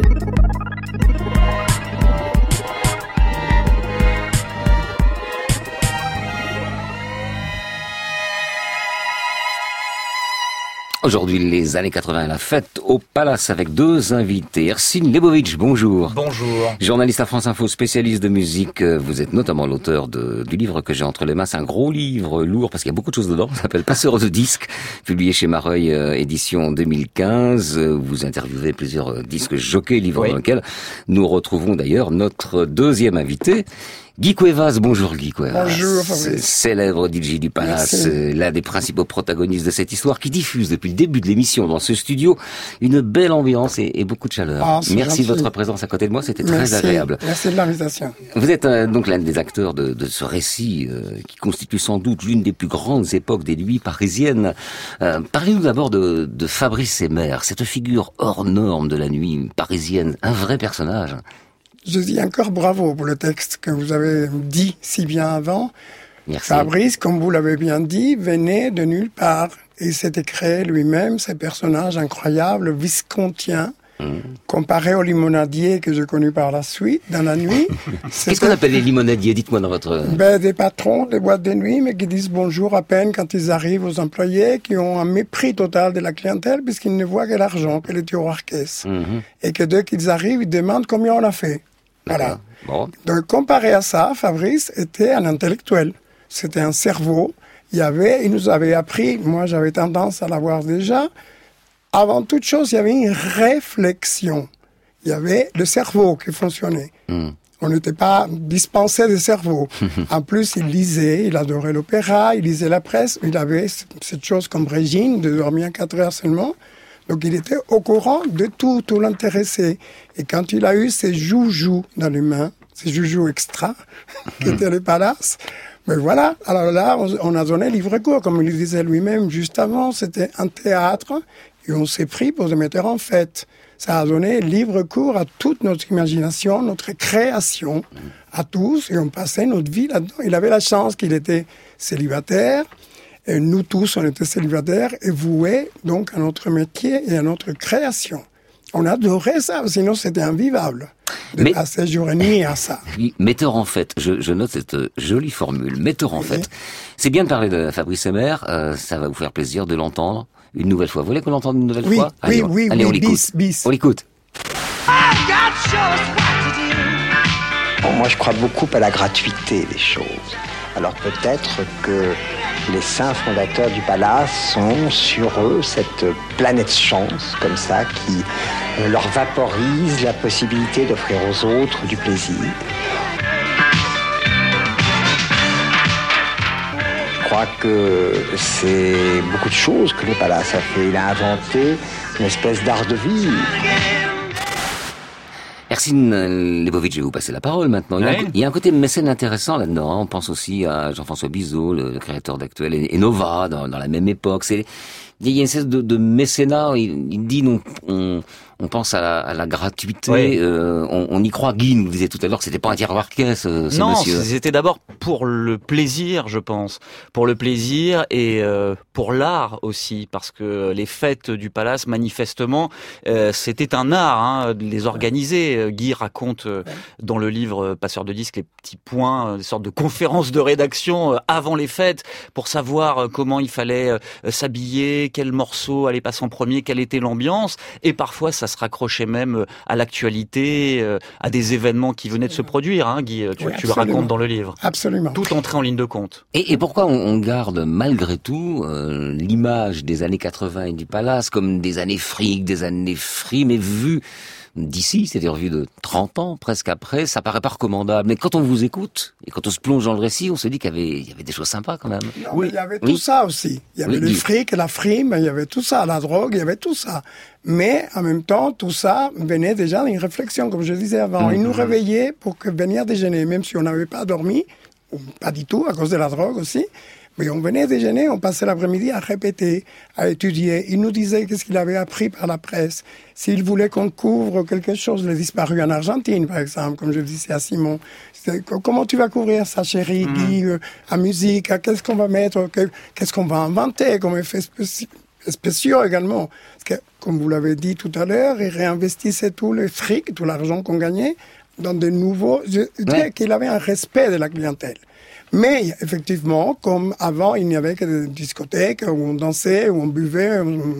Aujourd'hui, les années quatre-vingts, la fête au Palace avec deux invités. Ercine Lebovitch, bonjour. Bonjour. Journaliste à France Info, spécialiste de musique. Vous êtes notamment l'auteur de, du livre que j'ai entre les mains. C'est un gros livre lourd parce qu'il y a beaucoup de choses dedans. Ça s'appelle Passeur de disques, publié chez Mareuil, euh, édition deux mille quinze. Vous interviewez plusieurs disques jockeys, livre oui. dans lequel nous retrouvons d'ailleurs notre deuxième invité. Guy Cuevas, bonjour Guy Cuevas. Bonjour Fabrice. Célèbre D J du Palace, Merci. l'un des principaux protagonistes de cette histoire qui diffuse depuis le début de l'émission dans ce studio une belle ambiance et, et beaucoup de chaleur. Ah, Merci gentil. de votre présence à côté de moi, c'était Merci. très agréable. Merci de l'invitation. Vous êtes euh, donc l'un des acteurs de, de ce récit euh, qui constitue sans doute l'une des plus grandes époques des nuits parisiennes. Euh, Parlez-nous d'abord de, de Fabrice Eymer, cette figure hors norme de la nuit parisienne, un vrai personnage. Je dis encore bravo pour le texte que vous avez dit si bien avant. Merci. Fabrice, comme vous l'avez bien dit, venait de nulle part. Et s'était créé lui-même ces personnages incroyables, viscontien, mmh. comparé au limonadier que j'ai connu par la suite, dans la nuit. Qu'est-ce qu'on appelle les limonadiers? Dites-moi dans votre... Ben, des patrons des boîtes de nuit, mais qui disent bonjour à peine quand ils arrivent aux employés, qui ont un mépris total de la clientèle, puisqu'ils ne voient que l'argent, que les tiroirs-caisses. Mmh. Et que dès qu'ils arrivent, ils demandent combien on a fait. Voilà. Bon. Donc, comparé à ça, Fabrice était un intellectuel. C'était un cerveau. Il y avait, il nous avait appris, moi j'avais tendance à l'avoir déjà, avant toute chose, il y avait une réflexion. Il y avait le cerveau qui fonctionnait. Mm. On n'était pas dispensé de cerveau. En plus, il lisait, il adorait l'opéra, il lisait la presse. Il avait cette chose comme Régine, de dormir quatre heures seulement. Donc, il était au courant de tout, tout l'intéressait. Et quand il a eu ses joujoux dans les mains, ses joujoux extra, qui étaient les palaces, mais voilà. Alors là, on, on a donné livre court, comme il disait lui-même juste avant. C'était un théâtre, et on s'est pris pour se mettre en fête. Ça a donné livre court à toute notre imagination, notre création, à tous, et on passait notre vie là-dedans. Il avait la chance qu'il était célibataire, et nous tous, on était célibataires et voués donc à notre métier et à notre création. On adorait ça, sinon c'était invivable de Mais, passer jour et nuit à ça. Oui, metteur en fait, je, je note cette jolie formule, metteur en oui. fait. C'est bien de parler de Fabrice Eymer, euh, ça va vous faire plaisir de l'entendre une nouvelle fois. Vous voulez qu'on l'entende une nouvelle oui, fois Oui, allez, oui, allez, oui, on l'écoute. bis, bis. On l'écoute. Bon, moi je crois beaucoup à la gratuité des choses. Alors peut-être que les saints fondateurs du Palace ont sur eux cette planète chance, comme ça, qui leur vaporise la possibilité d'offrir aux autres du plaisir. Je crois que c'est beaucoup de choses que le Palace a fait. Il a inventé une espèce d'art de vivre. Ercine Lebovitch, je vais vous passer la parole maintenant. Il y a, oui. un, il y a un côté mécène intéressant là-dedans. Hein. On pense aussi à Jean-François Bizot, le, le créateur d'Actuel, et, et Nova, dans, dans la même époque. C'est, il y a une espèce de, de mécénat. Il, il dit, non, on, on pense à la, à la gratuité. Oui. Euh, on, on y croit. Guy nous disait tout à l'heure que c'était pas un tiroir-caisse, ce, ce non, monsieur. Non, c'était d'abord pour le plaisir, je pense. Pour le plaisir et euh, pour l'art aussi, parce que les fêtes du Palace, manifestement, euh, c'était un art, hein, de les organiser. Guy raconte euh, dans le livre Passeur de disques les petits points, euh, des sortes de conférences de rédaction euh, avant les fêtes pour savoir euh, comment il fallait euh, s'habiller, quel morceau allait passer en premier, quelle était l'ambiance. Et parfois, ça se raccrochait même à l'actualité, euh, à des événements qui venaient de se produire. Hein, Guy, tu, oui, tu le racontes dans le livre. Absolument. Tout entrait en ligne de compte. Et, et pourquoi on, on garde malgré tout euh, l'image des années quatre-vingts et du Palace comme des années fric, des années free, mais vues d'ici, c'est-à-dire vu de trente ans, presque après, ça paraît pas recommandable. Mais quand on vous écoute, et quand on se plonge dans le récit, on se dit qu'il y avait, il y avait des choses sympas quand même. Non, oui. Il y avait oui. tout ça aussi. Il y avait oui, le fric, la frime, il y avait tout ça, la drogue, il y avait tout ça. Mais en même temps, tout ça venait déjà d'une réflexion, comme je disais avant. Mmh. Ils nous réveillaient pour que venir déjeuner, même si on n'avait pas dormi, ou pas du tout, à cause de la drogue aussi. Mais on venait déjeuner, on passait l'après-midi à répéter, à étudier. Il nous disait qu'est-ce qu'il avait appris par la presse. S'il voulait qu'on couvre quelque chose, les disparus en Argentine, par exemple, comme je disais à Simon. Comment tu vas couvrir ça, chérie, Guy, mmh. à musique, qu'est-ce qu'on va mettre, qu'est-ce qu'on va inventer comme effet spécial. spéciaux également. Parce que, comme vous l'avez dit tout à l'heure, il réinvestissait tout le fric, tout l'argent qu'on gagnait, dans de nouveaux... Je dirais ouais. qu'il avait un respect de la clientèle. Mais effectivement, comme avant, il n'y avait que des discothèques où on dansait, où on buvait,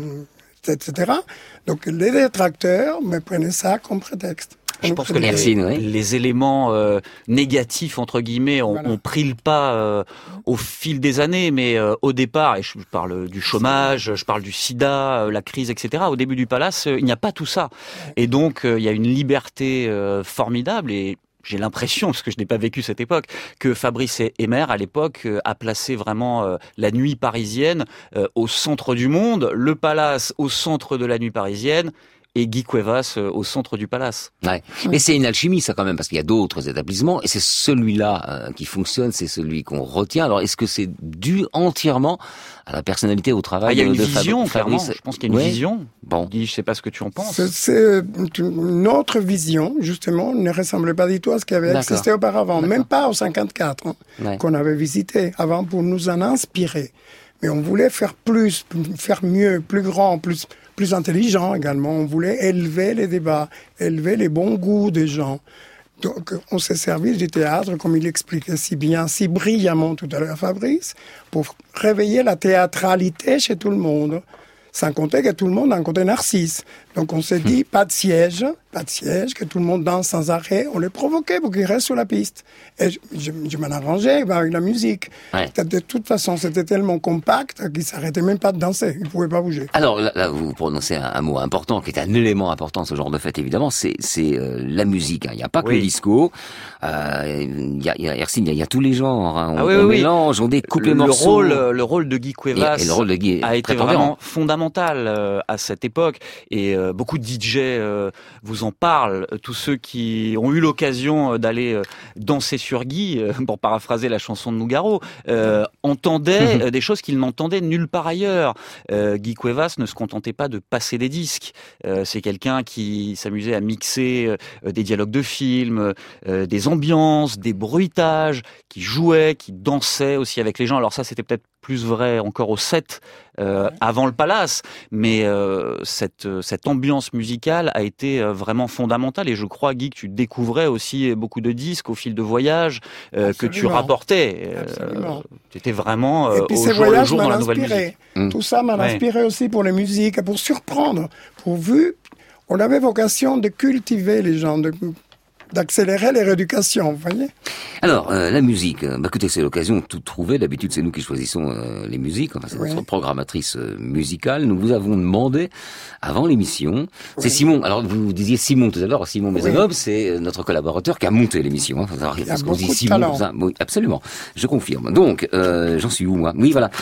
et cetera. Donc les détracteurs me prenaient ça comme prétexte. Je pense que les, oui. les éléments euh, négatifs, entre guillemets, ont, voilà. ont pris le pas euh, au fil des années, mais euh, au départ, et je parle du chômage, je parle du sida, euh, la crise, et cetera, au début du Palace, euh, il n'y a pas tout ça. Et donc, euh, il y a une liberté euh, formidable, et j'ai l'impression, parce que je n'ai pas vécu cette époque, que Fabrice Eymer, à l'époque, euh, a placé vraiment euh, la nuit parisienne euh, au centre du monde, le Palace au centre de la nuit parisienne, et Guy Cuevas euh, au centre du Palace. Ouais. Mais c'est une alchimie, ça, quand même, parce qu'il y a d'autres établissements, et c'est celui-là euh, qui fonctionne, c'est celui qu'on retient. Alors, est-ce que c'est dû entièrement à la personnalité, au travail ah, il y a une de vision, Fab- clairement. Je pense qu'il y a une ouais. vision. Bon. Guy, je sais pas ce que tu en penses. C'est, c'est une autre vision, justement, ne ressemblait pas du tout à ce qui avait D'accord. existé auparavant. D'accord. Même pas au cinquante-quatre, hein, ouais. qu'on avait visité avant pour nous en inspirer. Mais on voulait faire plus, faire mieux, plus grand, plus, plus intelligent également. On voulait élever les débats, élever les bons goûts des gens. Donc, on s'est servi du théâtre, comme il expliquait si bien, si brillamment tout à l'heure Fabrice, pour réveiller la théâtralité chez tout le monde. Sans compter que tout le monde a un côté narcisse. Donc on s'est dit, pas de siège, pas de siège, que tout le monde danse sans arrêt. On les provoquait pour qu'ils restent sur la piste. Et je, je, je m'en arrangeais avec la musique. Ouais. De toute façon, c'était tellement compact qu'ils s'arrêtaient même pas de danser. Ils pouvaient pas bouger. Alors là, là vous prononcez un, un mot important, qui est un élément important de ce genre de fête, évidemment, c'est, c'est euh, la musique. Il n'y a pas que oui. le disco. Euh, il y a, il y a, il y a, il y a tous les genres. Hein. On, ah oui, on oui, mélange, oui. on découpe le, les morceaux. Le rôle, le rôle de Guy Cuevas et, et le rôle de Guy a été vraiment fondamental euh, à cette époque. Et euh, beaucoup de D J euh, vous en parlent. Tous ceux qui ont eu l'occasion d'aller euh, danser sur Guy, euh, pour paraphraser la chanson de Nougaro, euh, entendaient des choses qu'ils n'entendaient nulle part ailleurs. Euh, Guy Cuevas ne se contentait pas de passer des disques. Euh, c'est quelqu'un qui s'amusait à mixer euh, des dialogues de films, euh, des ambiances, des bruitages, qui jouait, qui dansait aussi avec les gens. Alors ça, c'était peut-être plus vrai encore au sept, euh, avant le Palace, mais euh, cette, cette ambiance musicale a été euh, vraiment fondamentale, et je crois, Guy, que tu découvrais aussi beaucoup de disques au fil de voyages euh, que tu rapportais. Euh, tu étais vraiment euh, au jour le jour dans la nouvelle musique. Mmh. Tout ça m'a ouais. inspiré aussi pour les musiques, pour surprendre, pour vu, on avait vocation de cultiver les gens, de d'accélérer les rééducations, vous voyez. Alors, euh, la musique, bah, écoutez, c'est l'occasion de tout trouver. D'habitude, c'est nous qui choisissons euh, les musiques. Enfin, c'est oui. notre programmatrice euh, musicale. Nous vous avons demandé, avant l'émission, c'est oui. Simon, alors vous disiez Simon tout à l'heure, Simon Maisonneuve, oui. c'est notre collaborateur qui a monté l'émission. Hein. Alors, il y a beaucoup qu'on dit de Simon, talent. Ça, oui, absolument, je confirme. Donc, euh, j'en suis où, moi? Oui, voilà.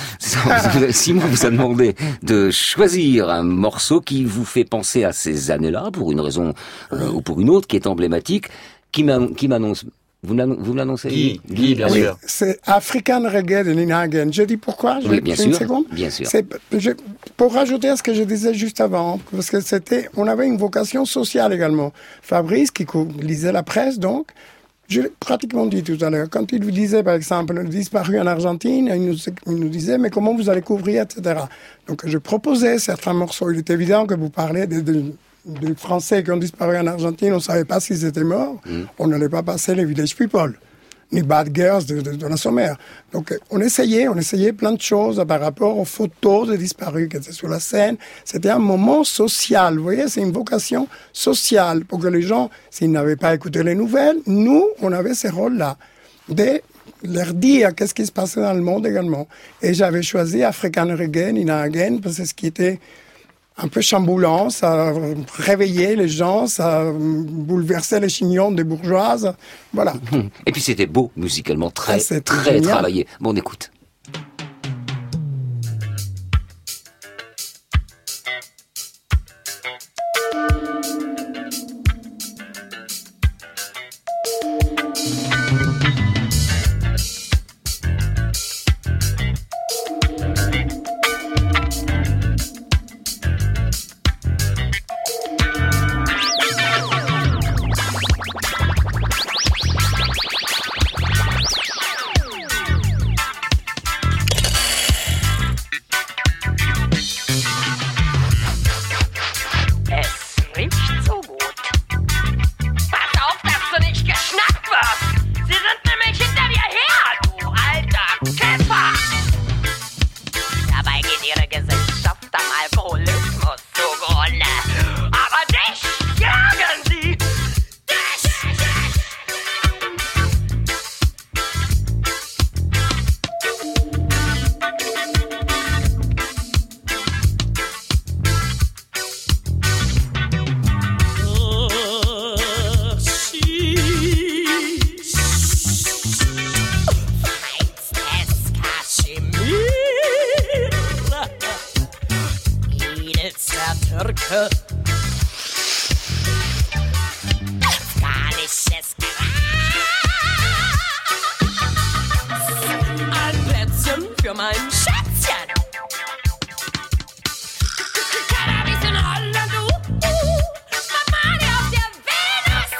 Simon vous a demandé de choisir un morceau qui vous fait penser à ces années-là, pour une raison euh, ou pour une autre, qui est emblématique. Qui m'annonce, vous me l'annoncez? Guy, Guy, bien oui, sûr. C'est African Reggae de Nina Hagen. Je dis pourquoi? Je oui, bien sûr. Une seconde. Bien sûr. C'est, je, pour rajouter à ce que je disais juste avant, parce que c'était, on avait une vocation sociale également. Fabrice, qui lisait la presse, donc, je l'ai pratiquement dit tout à l'heure, quand il vous disait, par exemple, disparu en Argentine, il nous, il nous disait, mais comment vous allez couvrir, et cetera. Donc, je proposais certains morceaux. Il est évident que vous parlez de, de des Français qui ont disparu en Argentine, on ne savait pas s'ils étaient morts, mmh. on n'allait pas passer les Village People, ni Bad Girls de, de, de la Sommaire. Donc on essayait, on essayait plein de choses par rapport aux photos des disparus qui étaient sur la scène. C'était un moment social, vous voyez, c'est une vocation sociale, pour que les gens, s'ils n'avaient pas écouté les nouvelles, nous, on avait ces rôles-là, de leur dire qu'est-ce qui se passait dans le monde également. Et j'avais choisi African Reggae, Nina Hagen, parce que c'est ce qui était un peu chamboulant, ça réveillait les gens, ça bouleversait les chignons des bourgeoises, voilà. Et puis c'était beau, musicalement, très, ah, très génial. travaillé. Bon, on écoute. Ein Plätzchen für mein Schätzchen. Cannabis in Holland, uh, uh, Mamani auf der Venus.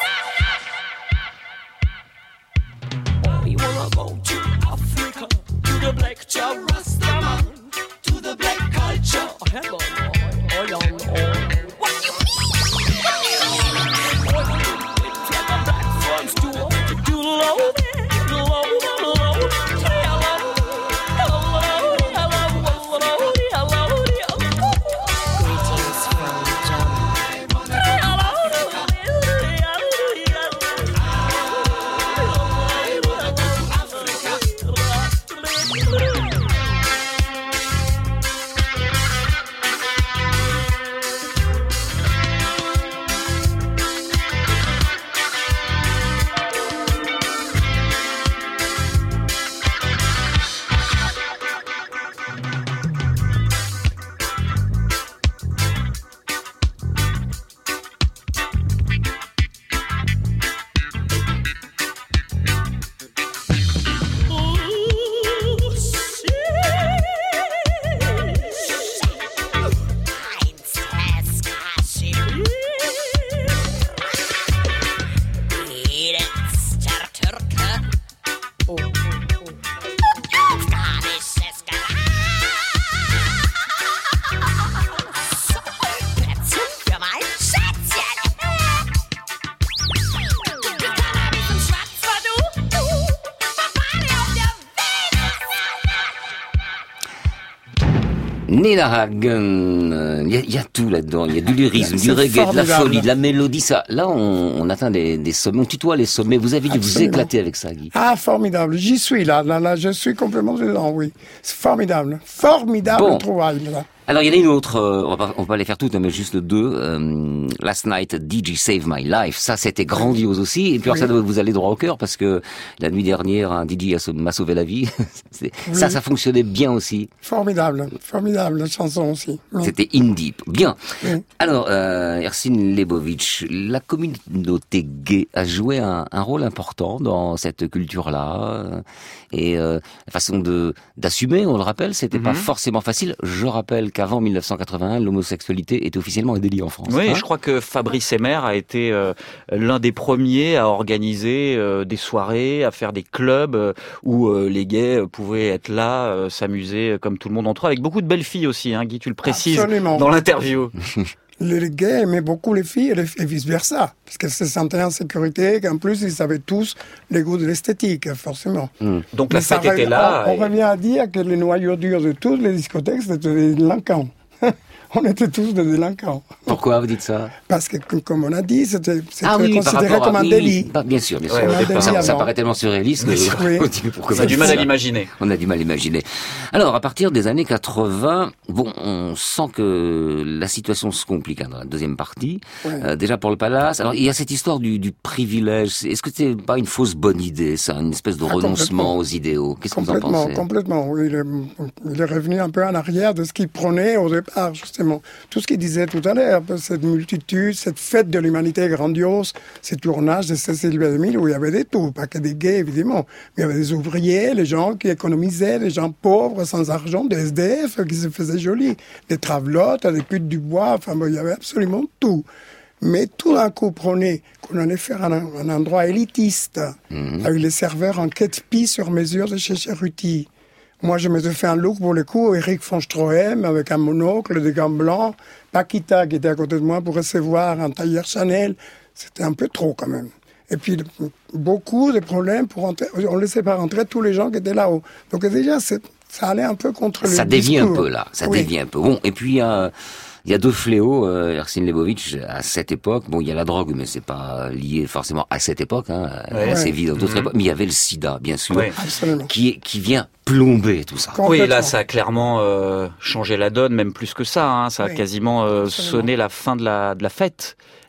Oh, we wanna go to Africa, to the black Jah Rastaman, to the black culture. Oh, hello, oh, oh, oh, oh. What you mean? Oh, from the black front door to the low, low, low, low. Nina Hagen, il y, y a tout là-dedans. Il y a du lyrisme, C'est du reggae, de la formidable. folie, de la mélodie. Ça, là, on, on atteint des, des sommets. On tutoie les sommets. Vous avez dû vous Absolument. éclater avec ça, Guy. Ah, formidable. J'y suis là, là, là, je suis complètement dedans, oui. C'est formidable. Formidable Bon. trouvaille, là. Alors, il y en a une autre, euh, on va pas, on va pas les faire toutes, hein, mais juste deux. Euh, Last Night, D J Save My Life. Ça, c'était grandiose aussi. Et puis, alors, ça doit vous aller droit au cœur parce que la nuit dernière, un D J a sau- m'a sauvé la vie. C'est- Oui. Ça, ça fonctionnait bien aussi. Formidable. Formidable, la chanson aussi. Oui. C'était In Deep. Bien. Oui. Alors, euh, Ersin Lebovic, la communauté gay a joué un, un rôle important dans cette culture-là. euh, Et euh, la façon de d'assumer, on le rappelle, c'était pas Mhm. forcément facile. Je rappelle qu'avant mille neuf cent quatre-vingt-un, l'homosexualité était officiellement un délit en France. Oui, hein. je crois que Fabrice Emmer a été euh, l'un des premiers à organiser euh, des soirées, à faire des clubs euh, où euh, les gays euh, pouvaient être là, euh, s'amuser euh, comme tout le monde entre eux, avec beaucoup de belles filles aussi, hein, Guy, tu le précises Absolument. dans l'interview. Les gays aimaient beaucoup les filles et, les- et vice-versa. Parce qu'elles se sentaient en sécurité, qu'en plus, ils avaient tous les goûts de l'esthétique, forcément. Donc la Mais ça fête était revient- là. On, et- on revient à dire que les noyaux durs de toutes les discothèques, c'était des délinquants. On était tous des délinquants. Pourquoi vous dites ça? Parce que, comme on a dit, c'était c'était Ah oui, par considéré rapport à- comme un oui, délit. oui. Bah, bien sûr, bien sûr. Ouais, au départ. ça, ça avant. paraît tellement surréaliste que Oui. on dit, pourquoi On pas a du dire mal à ça. l'imaginer. On a du mal à l'imaginer. Alors, à partir des années quatre-vingts, bon, on sent que la situation se complique hein, dans la deuxième partie. Ouais. Euh, déjà pour le Palace. Alors, il y a cette histoire du, du privilège. Est-ce que c'est pas une fausse bonne idée, ça, une espèce de Ah, renoncement complètement. aux idéaux? Qu'est-ce que vous en Complètement, pensez? complètement. Oui, il, est, il est revenu un peu en arrière de ce qu'il prenait au départ, justement. Tout ce qu'il disait tout à l'heure, cette multitude, cette fête de l'humanité grandiose, ces tournages de Cécile deux mille où il y avait des tout, pas que des gays, évidemment. Mais il y avait des ouvriers, les gens qui économisaient, les gens pauvres, sans argent, des S D F qui se faisaient jolis, des travelottes, des putes du bois, enfin, bon, il y avait absolument tout. Mais tout d'un coup, prenez qu'on allait faire un, un endroit élitiste, avec les serveurs en quête-pie sur mesure de chez Cheruti. Moi, je m'étais fait un look pour le coup, Eric von Stroheim, avec un monocle, des gants blancs, Paquita qui était à côté de moi pour recevoir un tailleur Chanel. C'était un peu trop quand même. Et puis, beaucoup de problèmes pour entrer. On ne laissait pas rentrer tous les gens qui étaient là-haut. Donc déjà, c'est- ça allait un peu contre le Ça dévie un discours. peu là, ça Oui. dévie un peu. Bon, et puis il y a, il y a deux fléaux, euh, Ersin Lebovic, à cette époque. Bon, il y a la drogue, mais c'est pas lié forcément à cette époque. Hein. Ouais. Elle s'est Ouais. vide dans d'autres Mhm. époques. Mais il y avait le sida, bien sûr, Ouais. Absolument. qui qui vient plomber tout ça. Oui, là, ça a clairement euh, changé la donne, même plus que ça. Hein. Ça a Oui, quasiment euh, absolument. sonné la fin de la, de la fête.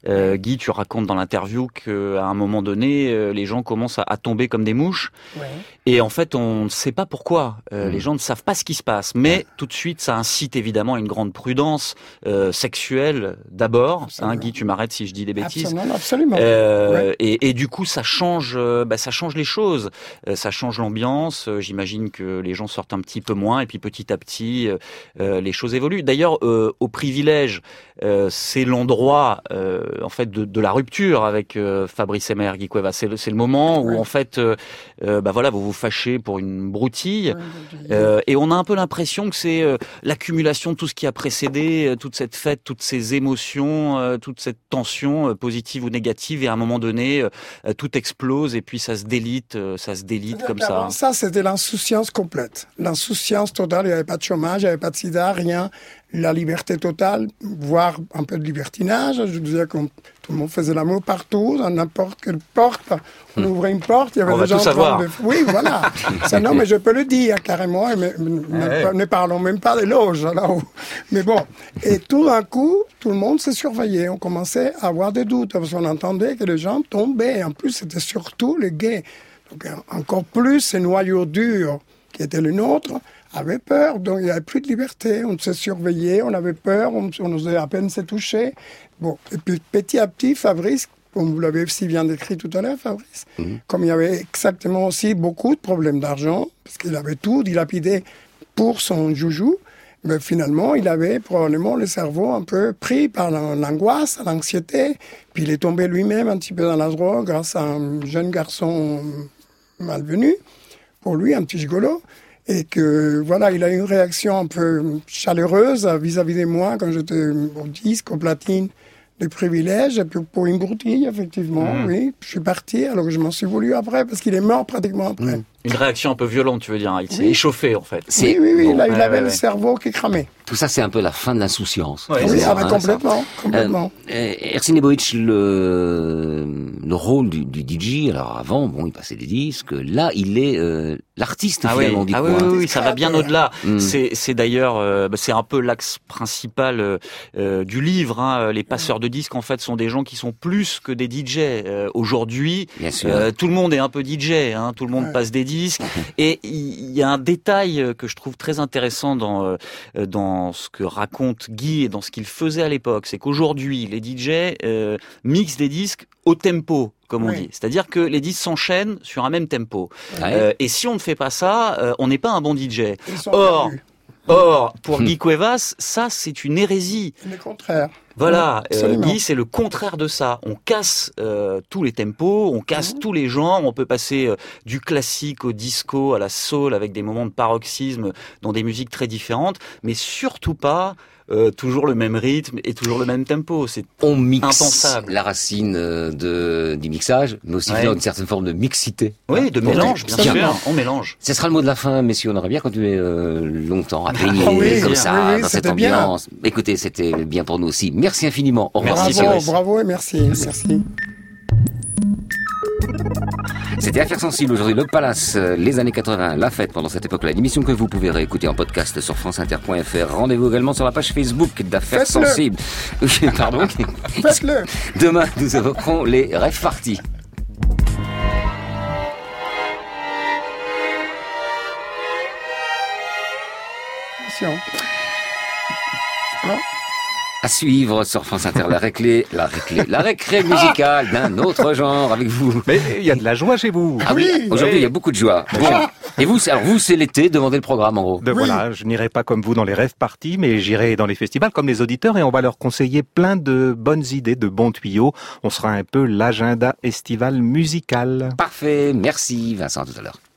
Euh, Guy, tu racontes dans l'interview qu'à un moment donné, euh, les gens commencent à, à tomber comme des mouches. Ouais. Et en fait, on ne sait pas pourquoi. Euh, Mmh. Les gens ne savent pas ce qui se passe. Mais ouais. tout de suite, ça incite évidemment à une grande prudence euh, sexuelle d'abord. Hein, Guy, tu m'arrêtes si je dis des bêtises. Absolument, absolument. Euh, ouais. et, et du coup, ça change, euh, bah, ça change les choses. Euh, ça change l'ambiance. Euh, j'imagine que les gens sortent un petit peu moins. Et puis petit à petit, euh, euh, les choses évoluent. D'ailleurs, euh, au privilège, euh, c'est l'endroit euh, en fait de, de la rupture avec euh, Fabrice Haimer, Guy Cuevas. C'est le, c'est le moment ouais. où en fait, euh, euh, bah voilà, vous vous fâchez pour une broutille, euh, et on a un peu l'impression que c'est euh, l'accumulation de tout ce qui a précédé, euh, toute cette fête, toutes ces émotions, euh, toute cette tension euh, positive ou négative, et à un moment donné, euh, tout explose et puis ça se délite, euh, ça se délite comme ça. Ça, c'était l'insouciance complète, l'insouciance totale. Il n'y avait pas de chômage, il n'y avait pas de sida, rien. La liberté totale, voire un peu de libertinage. Je disais que tout le monde faisait l'amour partout, dans n'importe quelle porte. On ouvrait une porte, il y avait on des va gens tout savoir. De... Oui, voilà. Ça, non, mais je peux le dire carrément. Et mais, ouais. Ne parlons même pas des loges là-haut. Mais bon. Et tout d'un coup, tout le monde se surveillait. On commençait à avoir des doutes parce qu'on entendait que les gens tombaient. En plus, c'était surtout les gays. Donc, encore plus ces noyaux durs qui étaient les nôtres avaient peur, donc il n'y avait plus de liberté, on se surveillait, on avait peur, on, on osait à peine se toucher. Bon, et puis petit à petit, Fabrice, comme vous l'avez si bien décrit tout à l'heure, Fabrice, mmh. comme il y avait exactement aussi beaucoup de problèmes d'argent, parce qu'il avait tout dilapidé pour son joujou, mais finalement, il avait probablement le cerveau un peu pris par l'angoisse, l'anxiété, puis il est tombé lui-même un petit peu dans la drogue grâce à un jeune garçon malvenu, pour lui, un petit gigolo. Et que, voilà, il a eu une réaction un peu chaleureuse vis-à-vis de moi quand j'étais au disque, au platine, des privilèges. Et puis pour une broutille, effectivement, mmh. oui. Je suis parti, alors que je m'en suis voulu après, parce qu'il est mort pratiquement après. Mmh. Une réaction un peu violente, tu veux dire. Il s'est oui. échauffé, en fait. Oui, oui, oui. Bon, là, il ouais, avait ouais, le ouais. cerveau qui cramait. Tout ça, c'est un peu la fin de l'insouciance. Ouais, oui, ah, bah, hein, complètement, ça. complètement. Euh, Ersin Lebovic, le, le rôle du, du D J, alors avant, bon, il passait des disques. Là, il est euh, l'artiste, ah finalement, oui. du ah coin. Oui, oui, oui, ça va bien au-delà. Mm. C'est, c'est d'ailleurs, euh, c'est un peu l'axe principal euh, du livre. Hein. Les passeurs de disques, en fait, sont des gens qui sont plus que des D J. Euh, aujourd'hui, euh, tout le monde est un peu D J. Hein. Tout le monde ouais. passe des disques. Et il y a un détail que je trouve très intéressant dans dans ce que raconte Guy et dans ce qu'il faisait à l'époque, c'est qu'aujourd'hui les D J euh, mixent des disques au tempo, comme on oui. dit. C'est-à-dire que les disques s'enchaînent sur un même tempo. Ouais. Euh, et si on ne fait pas ça, euh, on n'est pas un bon D J. Or, or, pour Guy Cuevas, ça c'est une hérésie. Le contraire. Voilà, euh, Guy, c'est le contraire de ça. On casse euh, tous les tempos, on casse mmh. tous les genres. On peut passer euh, du classique au disco, à la soul, avec des moments de paroxysme dans des musiques très différentes, mais surtout pas euh, toujours le même rythme et toujours le même tempo. C'est on mixe impensable. La racine de du mixage, mais aussi ouais. une certaine forme de mixité. Oui, de mélange, bien sûr. Bien. On mélange. Ce sera le mot de la fin, messieurs. On aurait bien continué euh, longtemps à baigner ah, oui, comme ça oui, oui, dans cette ambiance. Bien. Écoutez, c'était bien pour nous aussi. Merci infiniment. Au revoir. Bravo, bravo et merci. Merci. C'était Affaires sensibles aujourd'hui, le Palace, les années quatre-vingts, la fête pendant cette époque-là. Une émission que vous pouvez réécouter en podcast sur franceinter point f r. Rendez-vous également sur la page Facebook d'Affaires Faites-le. sensibles. Pardon. Faites-le. Demain, nous évoquerons les rêves parties. Attention. Hein? À suivre sur France Inter, la récré, la récré, la récré musicale d'un autre genre avec vous. Mais il y a de la joie chez vous. Ah oui, oui aujourd'hui il oui. y a beaucoup de joie. Bon. Et vous, alors vous, c'est l'été, demandez le programme en gros. De, oui. Voilà, je n'irai pas comme vous dans les rêves parties, mais j'irai dans les festivals comme les auditeurs et on va leur conseiller plein de bonnes idées, de bons tuyaux. On sera un peu l'agenda estival musical. Parfait, merci Vincent, à tout à l'heure.